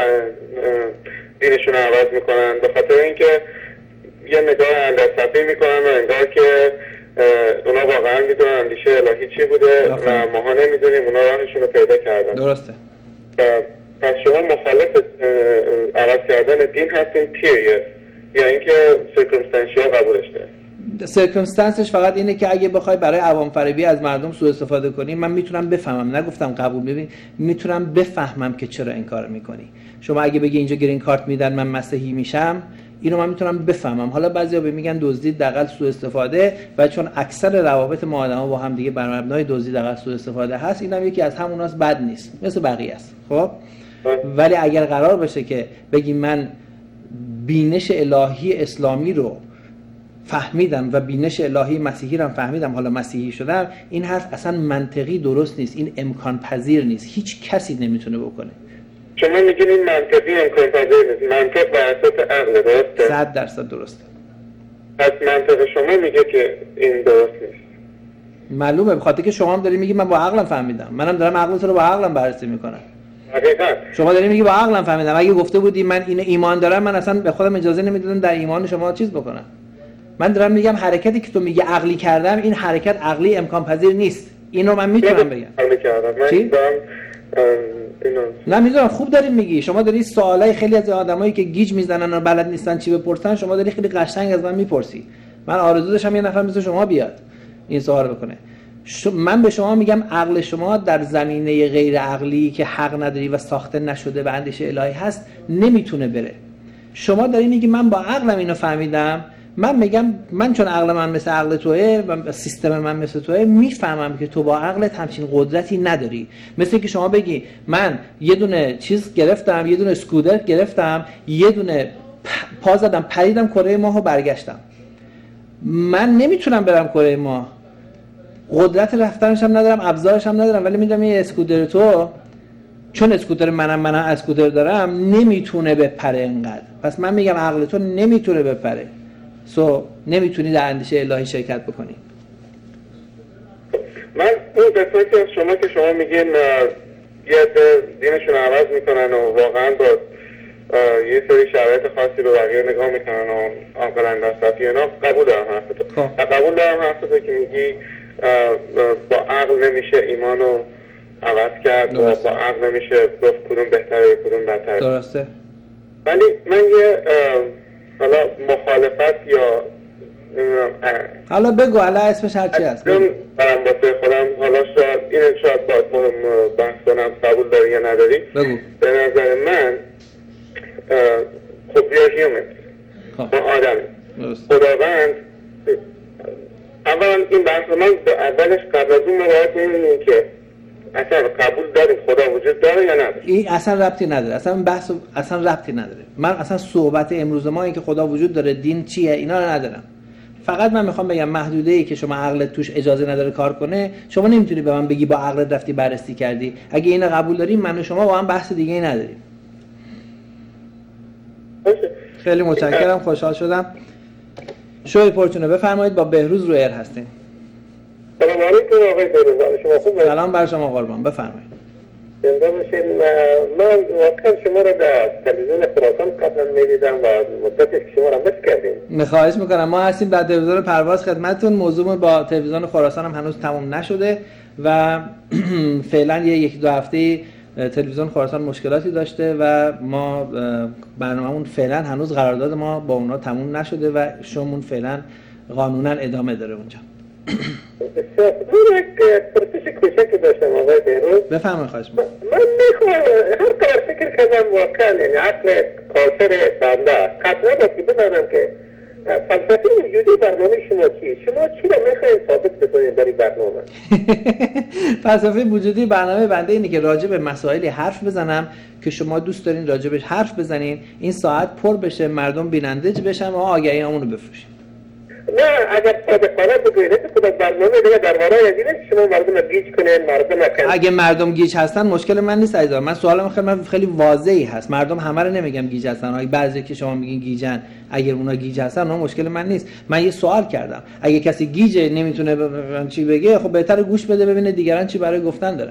دینشون رو عوض میکنن به خاطر اینکه یه نگاه اندرصفی میکنن و انگار که اونا واقعا میدونن اندیشه الهی چی بوده و ماها نمیدونیم، اونا راهشون رو پیدا کردن. درسته. پس شما مخالف عوض کردن دین هستین پیریه، یا اینکه سرکمستانشیال قبولش داره؟ سرکمستانسش فقط اینه که اگه بخوای برای عوام فریبی از مردم سوء استفاده کنی، من میتونم بفهمم، نگفتم قبول، ببین میتونم بفهمم که چرا این کارو میکنی. شما اگه بگی اینجا گرین کارت میدن من مسیحی میشم، اینو من میتونم بفهمم. حالا بعضیا به میگن دزدی، دغل، سوء استفاده، و چون اکثر روابط ما آدما با هم دیگه بر مبنای دزدی، دغل، سوء استفاده هست، اینم یکی از هموناست، بد نیست، مثل بقیه است. خب ولی اگر قرار باشه که بگی من بینش الهی اسلامی رو فهمیدم و بینش الهی مسیحی رو فهمیدم، حالا مسیحی شدم، این حرف اصلا منطقی درست نیست، این امکان پذیر نیست، هیچ کسی نمیتونه بکنه. شما میگین این منطقی امکان پذیر نیست، منطق بر اساس عقل، درسته؟ صد درصد درسته. پس منطق شما میگه که این درست نیست. معلومه، به خاطر که شما هم داری میگی من با عقلم فهمیدم، منم دارم عقلت رو با عقلم بررسی میکنم. حقیقت شما داری میگی با عقلم فهمیدم. اگه گفته بودی من این ایمان دارم، من اصلا به خودم اجازه نمیدادم در ایمان شما چیز بکنم. من دارم میگم حرکتی که تو میگی عقلی کردم، این حرکت عقلی امکان پذیر نیست. اینو من میتونم بگم. چی؟ نه میدونم، خوب داری میگی. شما داری سوالای خیلی از آدمایی که گیج میزنن و بلد نیستن چی بپرسن، شما داری خیلی قشنگ از من میپرسی. من آرزو داشتم یه نفر مثل شما بیاد این سوال بکنه. من به شما میگم عقل شما در زمینه غیر عقلی که حق نداری و ساخته نشده و اندیشه الهی هست نمیتونه بره. شما داری میگی من با عقلم اینو فهمیدم. من میگم من چون عقل من مثل عقل توئه و سیستم من مثل توئه، میفهمم که تو با عقلت همچین قدرتی نداری. مثل که شما بگی من یه دونه چیز گرفتم، یه دونه اسکودر گرفتم، یه دونه پا زدم پریدم کره ماه و برگشتم. من نمیتونم برم کره ماه. قدرت رفتنش هم ندارم، ابزارش هم ندارم، ولی میدونم این اسکوتر تو چون اسکوتر منم منم اسکوتر دارم نمیتونه بپره اینقدر، پس من میگم عقل تو نمیتونه بپره، سو نمیتونی در اندیشه الهی شرکت بکنی. من اون قسمتی از شما که شما میگین یه دینشون عوض میکنن و واقعا با یه سری شرایط خاصی به بقیه نگاه میکنن و عقل اندازتی اینا، قبول دارم حرفتو. قبول دارم حرفتو که میگی با عقل نمیشه ایمانو عوض کرد و با عقل نمیشه گفت کدوم بهتره کدوم بدتره. درسته. ولی من یه حالا مخالفت یا حالا بگو حالا اسمش هر چی هست برم واسه خودم، حالا شاید این شاید باید مهم بحث کنم قبول داری یا نداری. بگو. به نظر من خب we are human، ما آدمی. خداوند اولا این بحث من به اولش قبل از اون مباحث نمیدونیم که اصلا قبول داریم خدا وجود داره یا نداره. این اصلا ربطی نداره، اصلا بحث اصلا ربطی نداره. من اصلا صحبت امروز ما این که خدا وجود داره، دین چیه، اینا رو ندارم. فقط من میخوام بگم محدوده‌ای که شما عقلت توش اجازه نداره کار کنه، شما نمیتونی به من بگی با عقلت رفتی بررسی کردی. اگه اینو قبول داریم من و شما با هم بحث دیگه ای نداریم. خیلی متشکرم، خوشحال شدم. شوی پرچونه بفرمایید، با بهروز رو ایر هستیم. سلام علیکم آقای بهروز، شما خوبه؟ سلام بر شما قربان، بفرمایید. زنده باشین. من واقعا شما رو در تلویزیون خراسان قبلا می‌دیدم و مدتی که شما رو مس کردیم. می‌خواهش می‌کنم، ما هستیم در تلویزیون پرواز خدمتتون. موضوع با تلویزیون خراسان هم هنوز تموم نشده و فعلا یه یک دو هفته تلویزیون خراسان مشکلاتی داشته و ما برنامه‌مون فعلا هنوز قرارداد ما با اونا تموم نشده و شومون فعلا قانونا ادامه داره اونجا. بسیار یک پرسش کوچکی داشتم آقای بهروز. بفرمایید. خواهش می‌کنم. من میخوام هر کار فکر کردم واقعا یعنی عقل کافر بنده قطعا باید بدانم که فلسفه وجودی برنامه شما چیه؟ شما چی رو میخواین ثابت بکنید در این برنامه؟ فلسفه وجودی برنامه بنده اینه که راجع به مسائلی حرف بزنم که شما دوست دارین راجع بهش حرف بزنین، این ساعت پر بشه، مردم بیننده بشن و آگهی همون رو بفروشیم. نه اگر صادقانه بگویید که برنامه دیگه درباره اینه شما مردم گیج کنین، مردم نکنن. اگه مردم گیج هستن مشکل من نیست عزیزم. من سوالم خیلی من خیلی واضحی هست. مردم همه رو نمیگم گیج هستن. اگه بعضی که شما میگین گیجن، اگر اونا گیج هستن اون مشکل من نیست. من یه سوال کردم. اگه کسی گیجه نمیتونه ب... چی بگه، خب بهتره گوش بده ببینه دیگران چی برای گفتن دارن.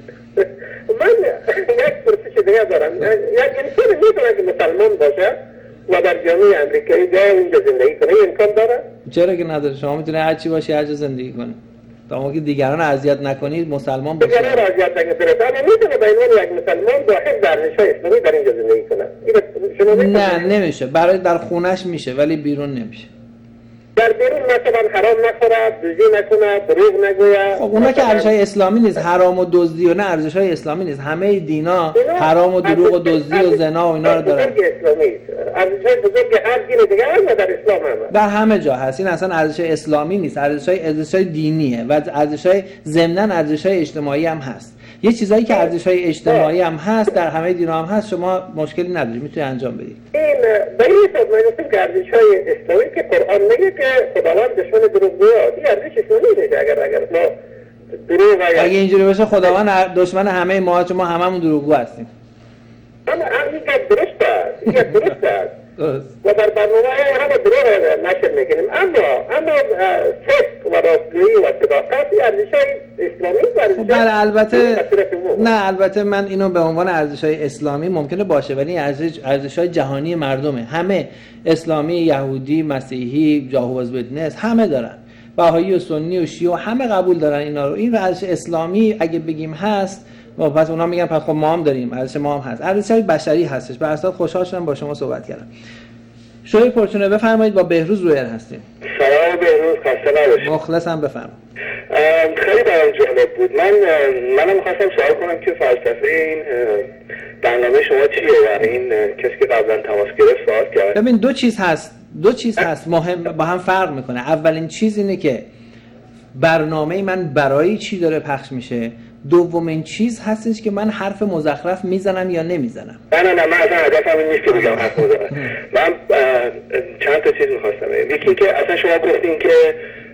من یک پرسش دیگه دارم. یک انسان میتونه که مسلمان باشه و در جامعه امریکایی جای اینجا زندگی کنه، امکان داره؟ چرا که نداره؟ شما میتونید هر چی باشی هر جا زندگی کنید. تا موقعی که دیگران اذیت نکنید مسلمان باشید. دیگران اذیت نکنید. اما میتونه به عنوان یک مسلمان با حفظ ارزش‌های اسلامی در اینجا زندگی کنه. شما نه نمیشه. برای در خونش میشه ولی بیرون نمیشه. در بیرون مثلا حرام نخوره، دزدی نکنه، دروغ نگوید. خب اونا که ارزش‌های اسلامی نیست، حرام و دزدی و نه ارزش‌های اسلامی نیست. همه دینا حرام و دروغ و دزدی و زنا و اینا رو دارن. اسلامی ارزش‌های بزرگ هر دین دیگه هم در اسلام هم. در همه جا هست. این اصلا ارزش‌های اسلامی نیست، ارزش‌های ارزش‌های دینیه و ارزش‌های ضمناً ارزش‌های اجتماعی هم هست. یه چیزایی که ارزش‌های اجتماعی هم هست در همه دینا هم هست، شما مشکلی نداری میتونی انجام بدید. این به این حساب میگم که ارزش‌های اسلامی که قرآن میگه که خداوند دشمن دروغگویاست، این ارزش اسلامی نیست. اگر اگر ما دروغ اگه اینجوری باشه خداوند دشمن همه ما، چون ما هممون دروغگو هستیم. اما این که درست است، این درست است. و در برنامه همه دروغ نشر میکنیم، اما اما صدق و راستگویی و صداقت ارزش‌های اسلامی خب بله البته نه البته من اینو به عنوان ارزش‌های اسلامی ممکنه باشه، ولی ارزش ارزش‌های جهانی مردمه. همه اسلامی، یهودی، مسیحی، جهوز ویتنس همه دارن. بهایی و سنی و شیعه همه قبول دارن اینا رو. این ارزش اسلامی اگه بگیم هست، پس اونا میگن پس خب ما هم داریم، ارزش ما هم هست. ارزش‌های بشری هستش. به اصل خوشحال شدم با شما صحبت کردم. شوی پرچونه بفرمایید، با بهروز رویر هستیم. سلام بهروز، خسته نباشید. مخلصم، بفرمایید. خیلی برام جالب بود. من منم می‌خواستم سوال کنم که فلسفه این برنامه شما چیه؟ یعنی این کسی که قبلا تماس گرفت سوال کرد. ببین دو چیز هست. دو چیز هست مهم با هم فرق میکنه. اولین چیز اینه که برنامه من برای چی داره پخش میشه. دومین چیز هستش که من حرف مزخرف میزنم یا نمیزنم. نه نه نه من اصلا هدفم این نیست که بگم حرف مزخرف. من چند تا چیز میخواستم بگم. یکی که اصلا شما گفتین که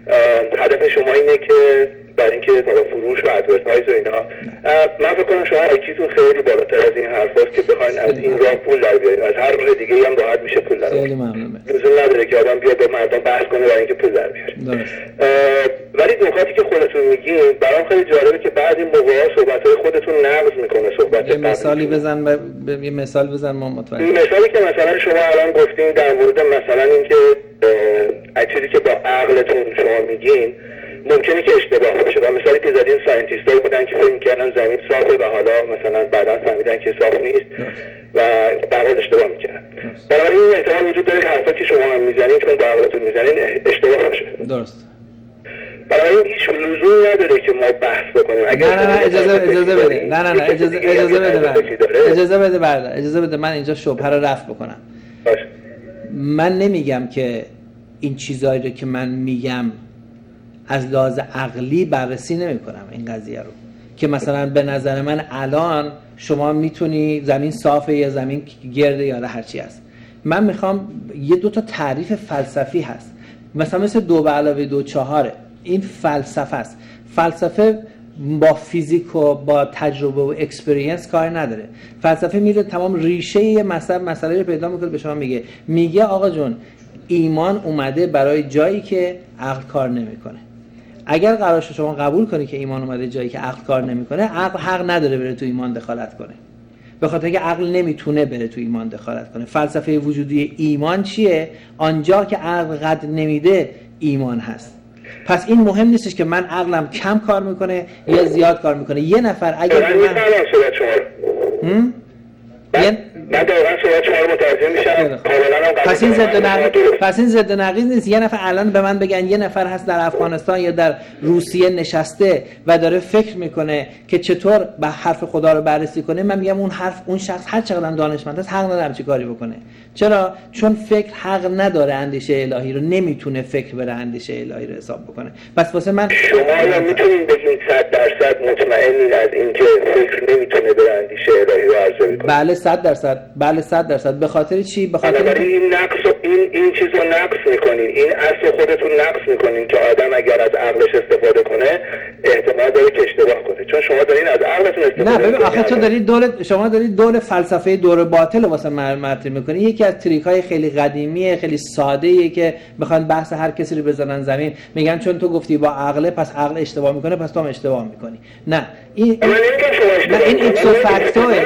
هدف شما اینه که برای اینکه مثلا فروش و ادورتایز و اینا، من فکر کنم شما آیکیتون خیلی بالاتر از این حرفاست که بخواین از این راه پول در بیارین. از هر راه دیگه هم راحت میشه پول در بیارین. خیلی ممنونم. لزوم نداره که آدم بیاد با مردم بحث کنه برای اینکه پول در بیاره. ولی نکاتی که خودتون میگین برام خیلی جالبه که بعضی موقعا صحبت‌های خودتون نقض میکنه صحبت. یه مثالی بزن ب... ب... یه مثال بزن ما متوجه. مثالی که مثلا شما الان گفتین در مورد مثلا اینکه چیزی که با عقلتون شما میگین ممکنه که اشتباه باشه و مثالی که زدین ساینتیستایی بودن که فکر می‌کردن زمین صافه و حالا مثلا بعدا فهمیدن که صاف نیست و در واقع اشتباه می‌کردن. بنابراین این احتمال وجود داره که حرفا که شما هم میزنین چون با عقلتون میزنین اشتباه باشه. درست. بنابراین هیچ لزومی نداره که ما بحث بکنیم. اگر نه نه اجازه اجازه بده. نه نه نه اجازه اجازه بده. اجازه بده برادر. اجازه بده من اینجا شبهه رو رفع بکنم. باشه. من نمیگم که این چیزایی رو که من میگم از لحاظ عقلی بررسی نمی کنم این قضیه رو که مثلا به نظر من الان شما میتونی زمین صافه یا زمین گرده یا هر چی هست. من میخوام یه دو تا تعریف فلسفی هست، مثلا مثل دو به علاوه دو چهاره. این فلسفه است. فلسفه با فیزیک و با تجربه و اکسپریانس کار نداره. فلسفه میره تمام ریشه یه مسئله مسئله رو پیدا میکنه، به شما میگه میگه آقا جون ایمان اومده برای جایی که عقل کار نمیکنه. اگر قرار شد شما قبول کنی که ایمان اومده جایی که عقل کار نمیکنه، عقل حق نداره بره تو ایمان دخالت کنه، به خاطر اینکه عقل نمیتونه بره تو ایمان دخالت کنه. فلسفه وجودی ایمان چیه؟ آنجا که عقل قد نمیده ایمان هست. پس این مهم نیستش که من عقلم کم کار میکنه یا زیاد کار میکنه. یه نفر اگر به من هم؟ من من دقیقا صحبت شما رو متوجه میشم. پس این ضد نقیض پس این ضد نقیض نیست. یه نفر الان به من بگن یه نفر هست در افغانستان یا در روسیه نشسته و داره فکر میکنه که چطور به حرف خدا رو بررسی کنه، من میگم اون حرف اون شخص هر چقدر دانشمند است حق نداره چه کاری بکنه. چرا؟ چون فکر حق نداره اندیشه الهی رو، نمیتونه فکر بره اندیشه الهی رو حساب بکنه. پس واسه من شما الان میتونید بگید صد درصد مطمئنید از اینکه فکر نمیتونه بره اندیشه الهی رو عرضه کنه؟ بله صد درصد. بله صد درصد. به خاطر چی؟ به خاطر اینکه این نقص این این چیزو نقص میکنین، این اصل خودتون نقص میکنین که آدم اگر از عقلش استفاده کنه احتمال داره که اشتباه کنه، چون شما دارین از عقلتون استفاده نه ببین آخه تو داری دور شما داری دور فلسفه دور باطل واسه مطرح میکنی. یکی از تریک‌های خیلی قدیمیه، خیلی ساده‌ایه که بخوان بحث هر کسی رو بزنن زمین، میگن چون تو گفتی با عقله پس عقل اشتباه میکنه پس تو هم اشتباه میکنی. نه این نه این ایپسو فاکتوه.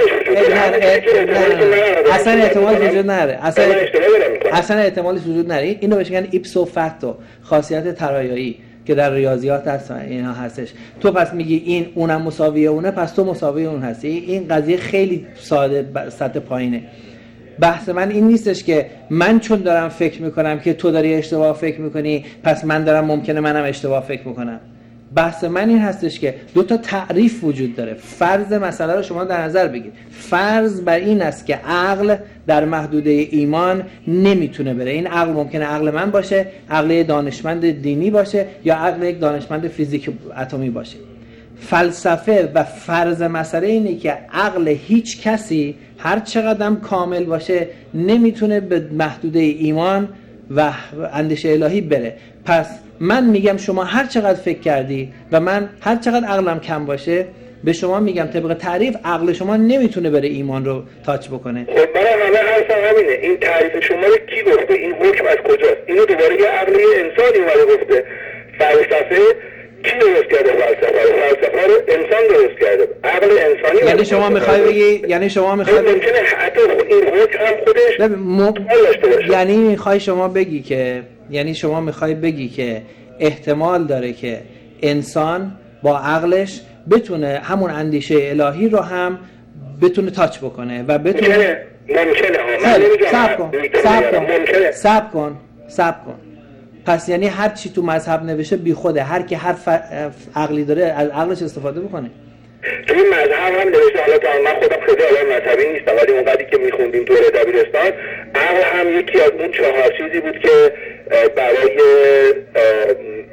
اصلا احتمال وجود نداره. اصلا اصلا احتمالش وجود نداره. اینو بهش میگن ایپسو فاکتو، خاصیت ترایایی که در ریاضیات هست اینا هستش. تو پس میگی این اونم مساویه اونه، پس تو مساوی اون هستی. این قضیه خیلی ساده، سطح پایینه. بحث من این نیستش که من چون دارم فکر میکنم که تو داری اشتباه فکر میکنی پس من دارم ممکنه منم اشتباه فکر میکنم. بحث من این هستش که دو تا تعریف وجود داره. فرض مسئله رو شما در نظر بگید. فرض بر این است که عقل در محدوده ایمان نمیتونه بره. این عقل ممکنه عقل من باشه، عقل دانشمند دینی باشه یا عقل یک دانشمند فیزیک اتمی باشه. فلسفه و فرض مسئله اینه که عقل هیچ کسی هر چقدر کامل باشه نمیتونه به محدوده ایمان و اندیشه الهی بره. پس من میگم شما هر چقدر فکر کردی و من هر چقدر عقلم کم باشه به شما میگم طبق تعریف عقل شما نمیتونه بره ایمان رو تاچ بکنه. خب برای همه حرفم همینه. این تعریف شما رو کی گفته؟ این حکم از کجاست؟ اینو دوباره یه عقل انسانی اومده گفته. فلسفه کی درست کرده؟ فلسفه رو فلسفه رو انسان درست کرده. عقل انسانی. یعنی شما میخوای بگی یعنی شما میخوای بگی ممکنه حتی این حکم هم خودش م... یعنی میخوای شما بگی که یعنی شما میخوای بگی که احتمال داره که انسان با عقلش بتونه همون اندیشه الهی رو هم بتونه تاچ بکنه و بتونه ممکنه ممکنه صبر کن صبر کن صبر کن صبر کن. پس یعنی هر چی تو مذهب نوشته بی خوده، هر کی هر ف... عقلی داره از عقلش استفاده بکنه. تو این مذهب هم نوشته، حالا تا من خودم خیلی آدم مذهبی نیستم ولی اونقدری که میخوندیم تو دبیرستان عقل هم یکی از اون چهار چیزی بود که برای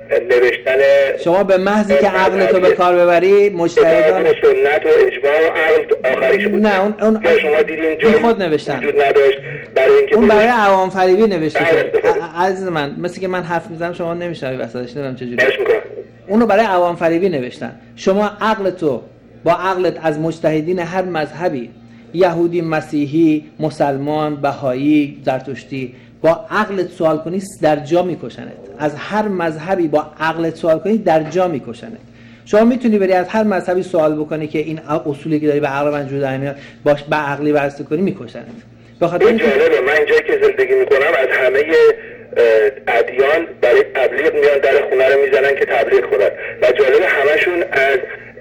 نوشتن شما به محضی که عقل تو به کار ببری مجتهدان سنت و اجماع و عقل آخریش بود. نه اون اون شما دیدین جای خود نوشتن وجود نداشت برای اینکه اون برای عوام فریبی نوشته شده. عزیز من مثل که من حرف میزنم شما نمیشنوی وسطش، نمیدونم چه جوری. اونو برای عوام فریبی نوشتن. شما عقل تو با عقلت از مجتهدین هر مذهبی، یهودی، مسیحی، مسلمان، بهایی، زرتشتی، با عقلت سوال کنی در جا میکشنت. از هر مذهبی با عقلت سوال کنی در جا میکشنت. شما میتونی بری از هر مذهبی سوال بکنی که این اصولی که داری به عقل من جدا نمیاد باش به عقلی واسطه کنی میکشنت. به خاطر اینکه من اینجایی که زندگی میکنم از همه ادیان برای تبلیغ میان در خونه رو میزنن که تبلیغ کنن و جالب همشون از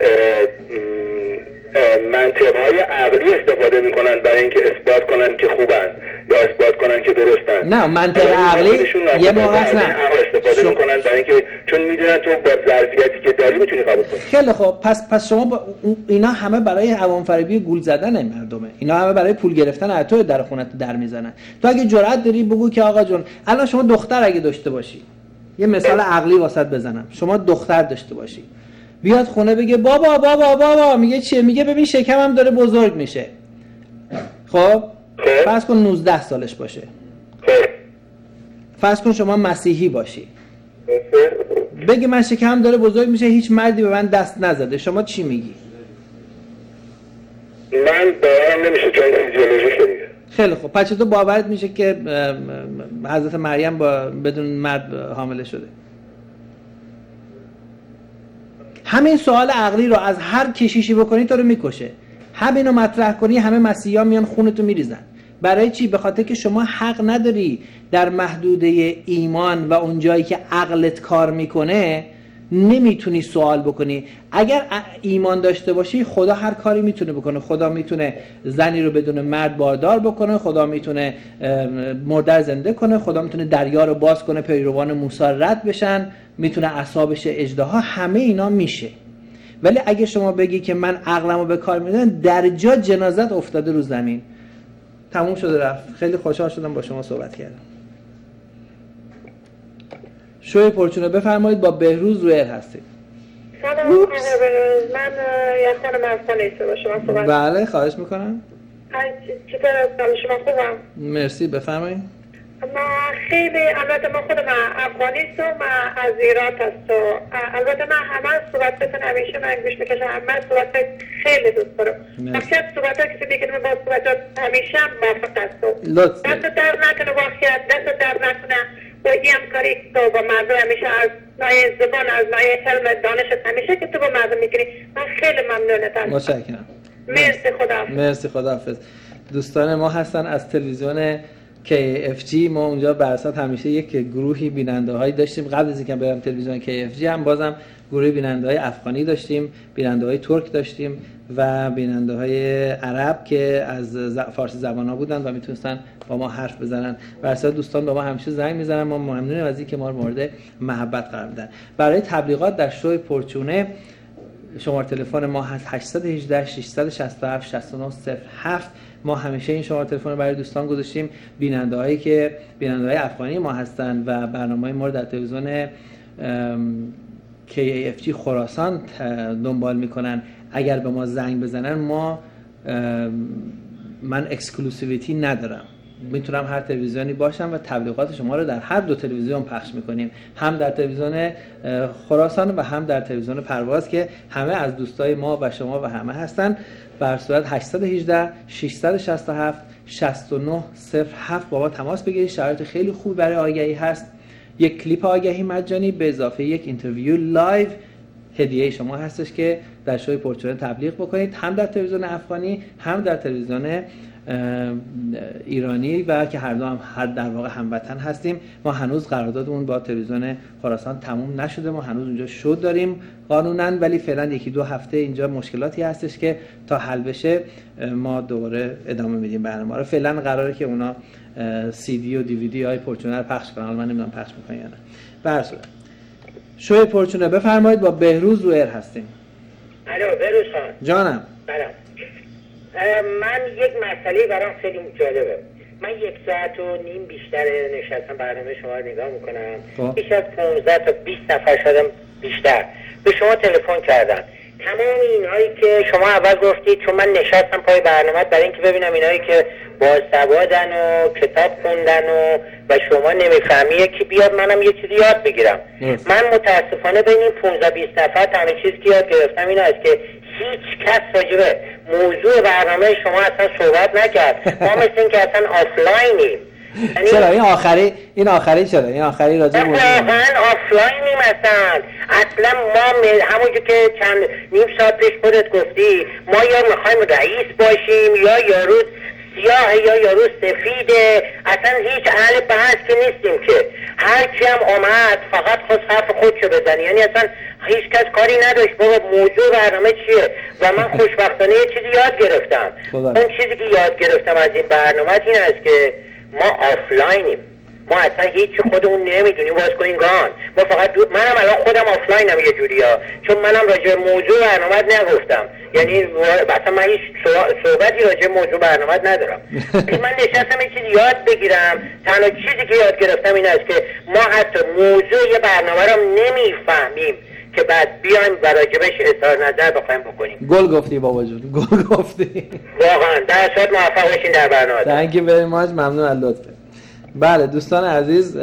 منطقهای عقلی استفاده میکنن برای اینکه اثبات کنن که خوبن یا اثبات کنن که درستن. نه منطق عقلی یه موقع است نه استفاده شو... میکنن برای اینکه چون میدونن تو با ظرفیتی که داری میتونی قبول کنی. خیلی خب پس پس شما با... اینا همه برای عوام فریبی گول زدن مردمه. اینا همه برای پول گرفتن از تو در خونت در میزنن. تو اگه جرأت داری بگو که آقا جون الان شما دختر اگه داشته باشی، یه مثال عقلی واسط بزنم، شما دختر داشته باشی بیاد خونه بگه بابا بابا بابا، میگه چیه؟ میگه ببین شکمم داره بزرگ میشه. خب فرض کن نوزده سالش باشه. فرض کن شما مسیحی باشی بگه من شکمم داره بزرگ میشه، هیچ مردی به من دست نزده، شما چی میگی؟ من باورم نمیشه چون فیزیولوژی شدیه. خیلی خوب پس تو باورت میشه که حضرت مریم با بدون مرد حامله شده؟ همین سوال عقلی رو از هر کشیشی بکنی تو رو میکشه. همینو مطرح کنی همه مسیحا میان خونتو میریزن. برای چی؟ به خاطر که شما حق نداری در محدوده ایمان و اون جایی که عقلت کار میکنه نمیتونی سوال بکنی. اگر ایمان داشته باشی خدا هر کاری میتونه بکنه. خدا میتونه زنی رو بدون مرد باردار بکنه، خدا میتونه مرده زنده کنه، خدا میتونه دریا رو باز کنه پیروان موسی رد بشن، میتونه اعصابش اژدها، همه اینا میشه. ولی اگه شما بگی که من عقلمو به کار میدم در جا جنازت افتاده رو زمین. تموم شده رفت. خیلی خوشحال شدم با شما صحبت کردم. شوی پرچونه بفرمایید با بهروز روی ایر هستید. سلام بهروز، من یه خانم افغانیسته با شما صحبت. بله خواهش میکنم. چطور هستم؟ شما خوبم؟ مرسی بفرمایید. ما خیلی البته ما خودم افغانیست و ما از ایران هست و البته من همه صحبتتون همیشه من گوش میکشم، همه صحبت خیلی دوست دارم. اکثر صحبت ها کسی دیگه با صحبت همیشه موافق هست و دست در نکنه واقعیت، دست در نکنه و این همکاری تو با مردم همیشه از نای زبان از نای علم دانشت همیشه که تو با مردم میکنی. من خیلی ممنونتم. متشکرم. مرسی خدا. مرسی خداحافظ. دوستان ما هستن از تلویزیون کی اف جی. ما اونجا برسات همیشه یک گروهی بیننده هایی داشتیم. قبل از اینکه برم تلویزیون کی اف جی هم بازم گروه بیننده های افغانی داشتیم، بیننده های ترک داشتیم و بیننده های عرب که از فارسی زبان ها بودن و میتونستن با ما حرف بزنن. برسات دوستان با ما همیشه زنگ میزنن، ما ممنونیم از اینکه ما رو مورد محبت قرار میدن. برای تبلیغات در شوی پرچونه شماره تلفن ما هست هشت یک هشت شش شش هفت شش نه صفر هفت. ما همیشه این شماره تلفن رو برای دوستان گذاشتیم، بیننده هایی که بیننده های افغانی ما هستن و برنامه ما رو در تلویزیون کی اف جی خراسان دنبال میکنن. اگر به ما زنگ بزنن ما من اکسکلوسیویتی ندارم، میتونم هر تلویزیونی باشم و تبلیغات شما رو در هر دو تلویزیون پخش میکنیم، هم در تلویزیون خراسان و هم در تلویزیون پرواز که همه از دوستای ما و شما و همه هستن. بر صورت هشت یک هشت شش شش هفت شش نه صفر هفت با ما تماس بگیرید. شرایط خیلی خوب برای آگهی هست. یک کلیپ آگهی مجانی به اضافه یک اینترویو لایو هدیه شما هستش که در شوی پرچونه تبلیغ بکنید، هم در تلویزیون افغانی هم در تلویزیون ایرانی و که هر دو هم هر در واقع هموطن هستیم. ما هنوز قراردادمون با تلویزیون خراسان تموم نشده، ما هنوز اونجا شو داریم قانونا، ولی فعلا یکی دو هفته اینجا مشکلاتی هستش که تا حل بشه ما دوباره ادامه میدیم برنامه رو. فعلا قراره که اونا سی دی و دی وی دی های پرچونه رو پخش کنن، من نمیدونم پخش میکنن یا نه. به هر صورت شوی پرچونه بفرمایید با بهروز رو ایر هستیم. الو بهروز خان. جانم. سلام. من یک مسئله برام خیلی جالبه. من یک ساعت و نیم بیشتر نشستم برنامه شما رو نگاه میکنم، بیش از پانزده تا بیست نفر شدم بیشتر به شما تلفن کردن. تمام اینهایی که شما اول گفتید، چون من نشستم پای برنامه برای اینکه ببینم اینهایی که باسوادن و کتاب خوندن و و شما نمیفهمی یکی بیاد منم یه چیزی یاد بگیرم. من متاسفانه بین این پانزده بیست نفر تنها چیزی که یاد گرفتم این است که هیچ کس راجبه موضوع برنامه شما اصلا صحبت نکرد. ما مثل این که اصلا آفلاینیم. چرا این آخری این آخری چرا این آخری راجع به واقعا آفلاینیم اصلا اصلا ما همونجور که چند نیم ساعت پیش خودت گفتی ما یا میخوایم رئیس باشیم یا یارو سیاه یا یارو سفیده، اصلا هیچ اهل بحث که نیستیم که هر کی هم آمد فقط خواست حرف خودشو بزنی، یعنی اصلا هیچ کس کاری نداشت بابا موضوع برنامه چیه. و من خوشبختانه یه چیزی یاد گرفتم. اون چیزی که یاد گرفتم از این برنامه این است که ما آفلاینیم، ما اصلا هیچی خودمون نمیدونیم باز کنیم گان. ما فقط دو... منم الان خودم آفلاینم یه جوری ها، چون منم راجع به موضوع برنامه نگفتم، یعنی اصلا من هیچ صحبتی راجع به موضوع برنامه ندارم. من نشستم یه چیزی یاد بگیرم. تنها چیزی که یاد گرفتم این است که ما حتی موضوع یه برنامه رو نمیفهمیم که بعد بیایم و راجبش اظهار نظر بخوایم بکنیم. گل گفتی بابا جون، گل گفتی واقعا. در صورت موفق باشین در برنامه. Thank you very much. ممنون از لطفت. بله دوستان عزیز،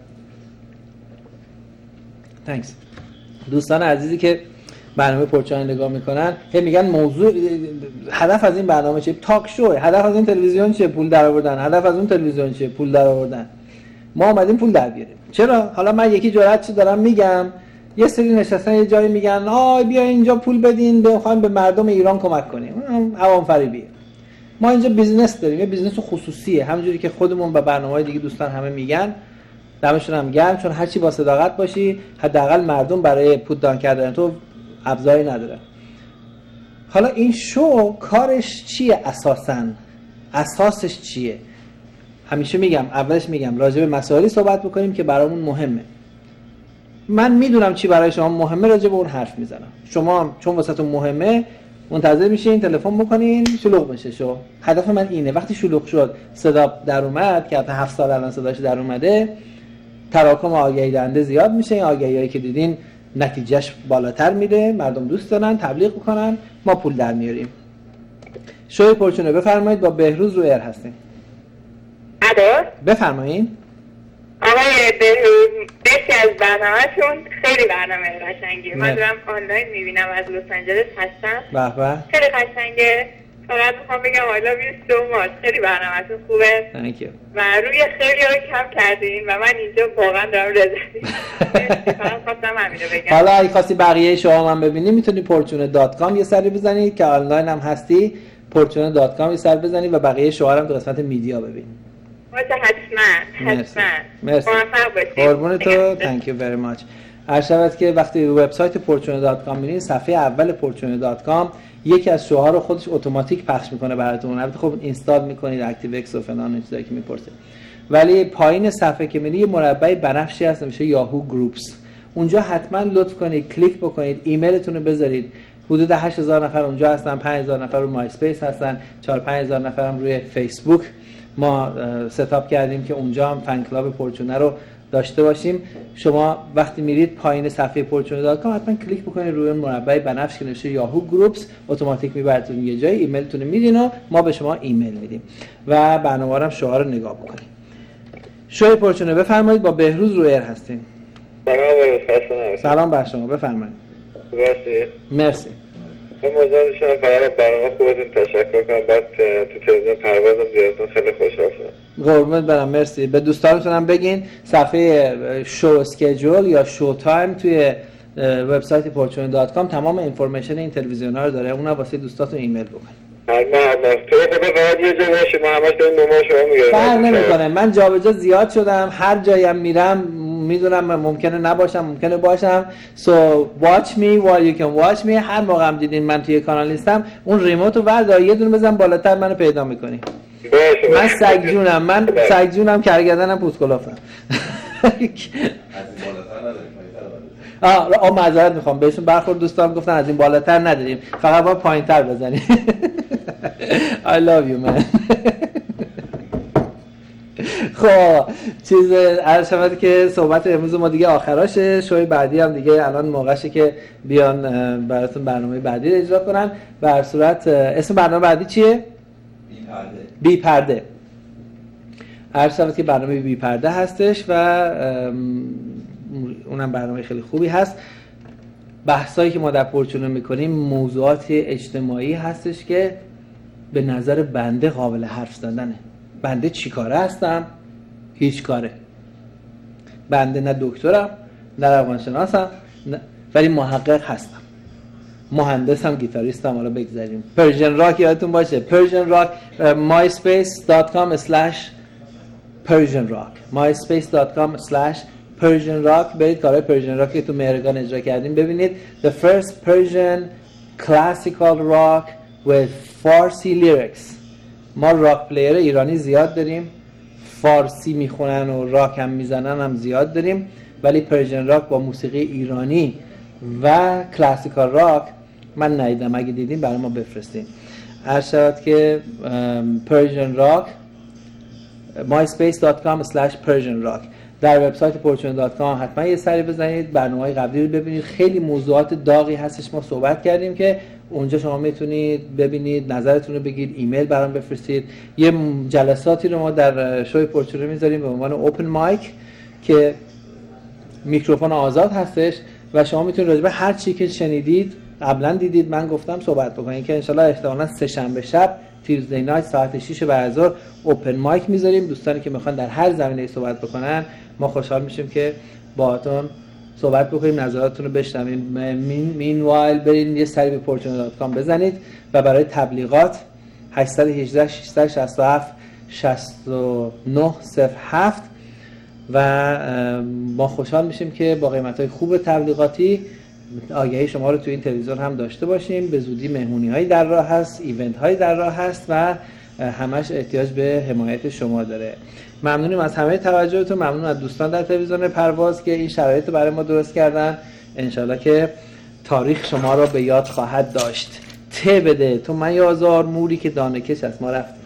thanks. دوستان عزیزی که برنامه پرچانه نگاه میکنن هی میگن موضوع هدف از این برنامه چیه؟ تاک شو. هدف از این تلویزیون چیه؟ پول در آوردن. هدف از اون تلویزیون چیه؟ پول در آوردن. ما اومدیم پول در بیاریم. چرا؟ حالا من یکی جرأت چه دارم میگم، یه سری نشستن یه جایی میگن آی بیا اینجا پول بدین بخوایم به مردم ایران کمک کنیم. عوام فریبیه. ما اینجا بیزنس داریم، یه بیزنس خصوصیه، همونجوری که خودمون با برنامه‌های دیگه دوستان همه میگن. دمشون هم گرم، چون هر چی با صداقت باشی حداقل مردم برای پوددان کردن تو ابزاری نداره. حالا این شو کارش چیه اساساً؟ اساسش چیه؟ همیشه میگم اولش میگم راجع به مسائلی صحبت بکنیم که برامون مهمه. من میدونم چی برای شما مهمه، راجع به اون حرف میزنم. شما چون واسهتون مهمه منتظر میشین تلفن بکنین شلوغ بشه شو. هدف من اینه وقتی شلوغ شد صدا در اومد که حتی هفت سال الان صداش در اومده، تراکم آگهی دهنده زیاد میشه. این آگهیایی که دیدین نتیجهش بالاتر میره، مردم دوست دارن تبلیغ بکنن، ما پول در میاریم. شوی پرچونه بفرمایید، با بهروز رو ایر هستیم. الو بفرمایید. آقای بهروز بسی از برنامه‌شون خیلی برنامه قشنگه. من دارم آنلاین میبینم، از لس آنجلس هستم. به به. خیلی قشنگه. فقط میخوام بگم I love you so much. خیلی برنامه‌تون خوبه. Thank you. و روی خیلی رو کم کردین و من اینجا واقعا دارم لذت میبرم. فقط خواستم همینو بگم. حالا اگه خواستی بقیه شما هم ببینی میتونی پورچونه دات کام یه سری بزنید که آنلاین هم هستی. پورچونه دات کام یه سر بزنید و بقیه شعار هم تو قسمت میدیا ببینید. باشه حتما حتما. مرسی. موفق باشید. قربون تو. Thank you very much. عرض شود که وقتی وبسایت پورچونه دات کام میرین صفحه اول پورچونه دات کام یکی از شوها رو خودش اتوماتیک پخش میکنه براتون. البته خب اینستال میکنید اکتیو اکس و فلان چیزایی که میپرسه، ولی پایین صفحه که میری یه مربع بنفشی هست میشه یاهو گروپس. اونجا حتما لطف کنید کلیک بکنید، ایمیلتون رو بذارید. حدود هشت هزار نفر اونجا هستن، پنج هزار نفر رو مای اسپیس هستن، چهار پنج هزار نفر هم روی فیسبوک ما ستاپ کردیم که اونجا هم فن کلاب پورچونه رو داشته باشیم. شما وقتی میرید پایین صفحه پورچونه دات کام حتما کلیک بکنید روی مربع بنفش که نوشته یاهو گروپس، اتوماتیک میبرتون یه جای، ایمیلتون رو میدین و ما به شما ایمیل میدیم و برنامه رو هم شعار رو نگاه بکنید. شوی پورچونه بفرمایید، با بهروز رو ایر هستیم. سلام. سلام بر شما، بفرمایید. مرسی. مرسی. من مزاحم شدم فقط برنامه خوبتون تشکر کنم، بعد تو تلویزیون پروازم دیدتون خیلی خوشحال شدم. قربونت برم، مرسی. به دوستانتون هم بگین صفحه شو اسکیجول یا شو تایم توی وبسایت پورچونه دات کام تمام اینفورمیشن این تلویزیون‌ها رو داره، اونها واسه دوستاتون ایمیل بکنید. نه نه تو خود فقط یه جا باشه، ما همش داریم نمره شما میگیریم. فرق نمی‌کنه، من جابجا زیاد شدم، هر جایم میرم میدونم ممکنه نباشم ممکنه باشم. so watch me while you can watch me. هر موقع هم دیدین من توی کانال نیستم اون ریموت رو بردار یه دونه بزن بالاتر منو پیدا میکنی. من سگ جونم، من سگ جونم، کرگدنم، پوسکلافم. آه آه معذرت میخوام بهشون برخورد دوستان گفتن از این بالاتر نداریم، فقط با پایینتر بزنیم. I love you man. خب چیز عرض شود که صحبت امروز ما دیگه آخراشه. شوی بعدی هم دیگه الان موقعشه که بیان براتون برنامه بعدی رو اجرا کنن. به هر صورت اسم برنامه بعدی چیه؟ بی پرده. بی پرده. عرض شود که برنامه بی پرده هستش و اونم برنامه خیلی خوبی هست. بحثایی که ما در پرچونه میکنیم موضوعات اجتماعی هستش که به نظر بنده قابل حرف زدنه. بنده چی کاره هستم؟ هیچ کاره. بنده نه دکترم نه روانشناسم ولی محقق هستم. مهندسم، گیتاریستم. حالا بگذاریم پرژن راک یادتون باشه. پرژن راک myspace dot com slash persian rock myspace dot com slash persian rock. برید کارهای پرژن راک که تو مهرگان اجرا کردیم ببینید. The first Persian classical rock with Farsi lyrics. ما راک پلیر ایرانی زیاد داریم، فارسی میخونن و راک هم میزنن هم زیاد داریم، ولی پرژن راک با موسیقی ایرانی و کلاسیکال راک من ندیدم. اگه دیدیم برای ما بفرستین. عرض شود که پرژن راک myspace dot com slash persian rock. در وبسایت پرچون دات کام حتما یه سری بزنید، برنامه‌های قبلی رو ببینید. خیلی موضوعات داغی هستش ما صحبت کردیم که اونجا شما میتونید ببینید، نظرتون رو بگید، ایمیل برام بفرستید. یه جلساتی رو ما در شوی پرچون میذاریم به عنوان اوپن مایک که میکروفون آزاد هستش و شما میتونید راجع به هر چی که شنیدید، قبلا دیدید، من گفتم صحبت بکنید که انشالله احتمالاً سه شنبه شب تیوزدی نایت ساعت شش بعد از ظهر اوپن مایک میذاریم. دوستانی که میخوان در هر زمینه‌ای صحبت بکنن ما خوشحال میشیم که باهاتون صحبت بکنیم، نظراتتون رو بشنویم. مین مینوایل برید یه سری به پرچون دات کام بزنید و برای تبلیغات هشت یک هشت شش شش هفت شش نه صفر هفت و ما خوشحال میشیم که با قیمت‌های خوب تبلیغاتی آگهی شما رو تو این تلویزیون هم داشته باشیم. به زودی مهمونی‌هایی در راه هست، ایونت‌هایی در راه هست و همش احتیاج به حمایت شما داره. ممنونیم از همه توجهتون، ممنون از دوستان در تلویزیون پرواز که این شرایط رو برای ما درست کردن. انشالله که تاریخ شما رو به یاد خواهد داشت. ته بده تو من یازار موری که دانه کش از ما رفت.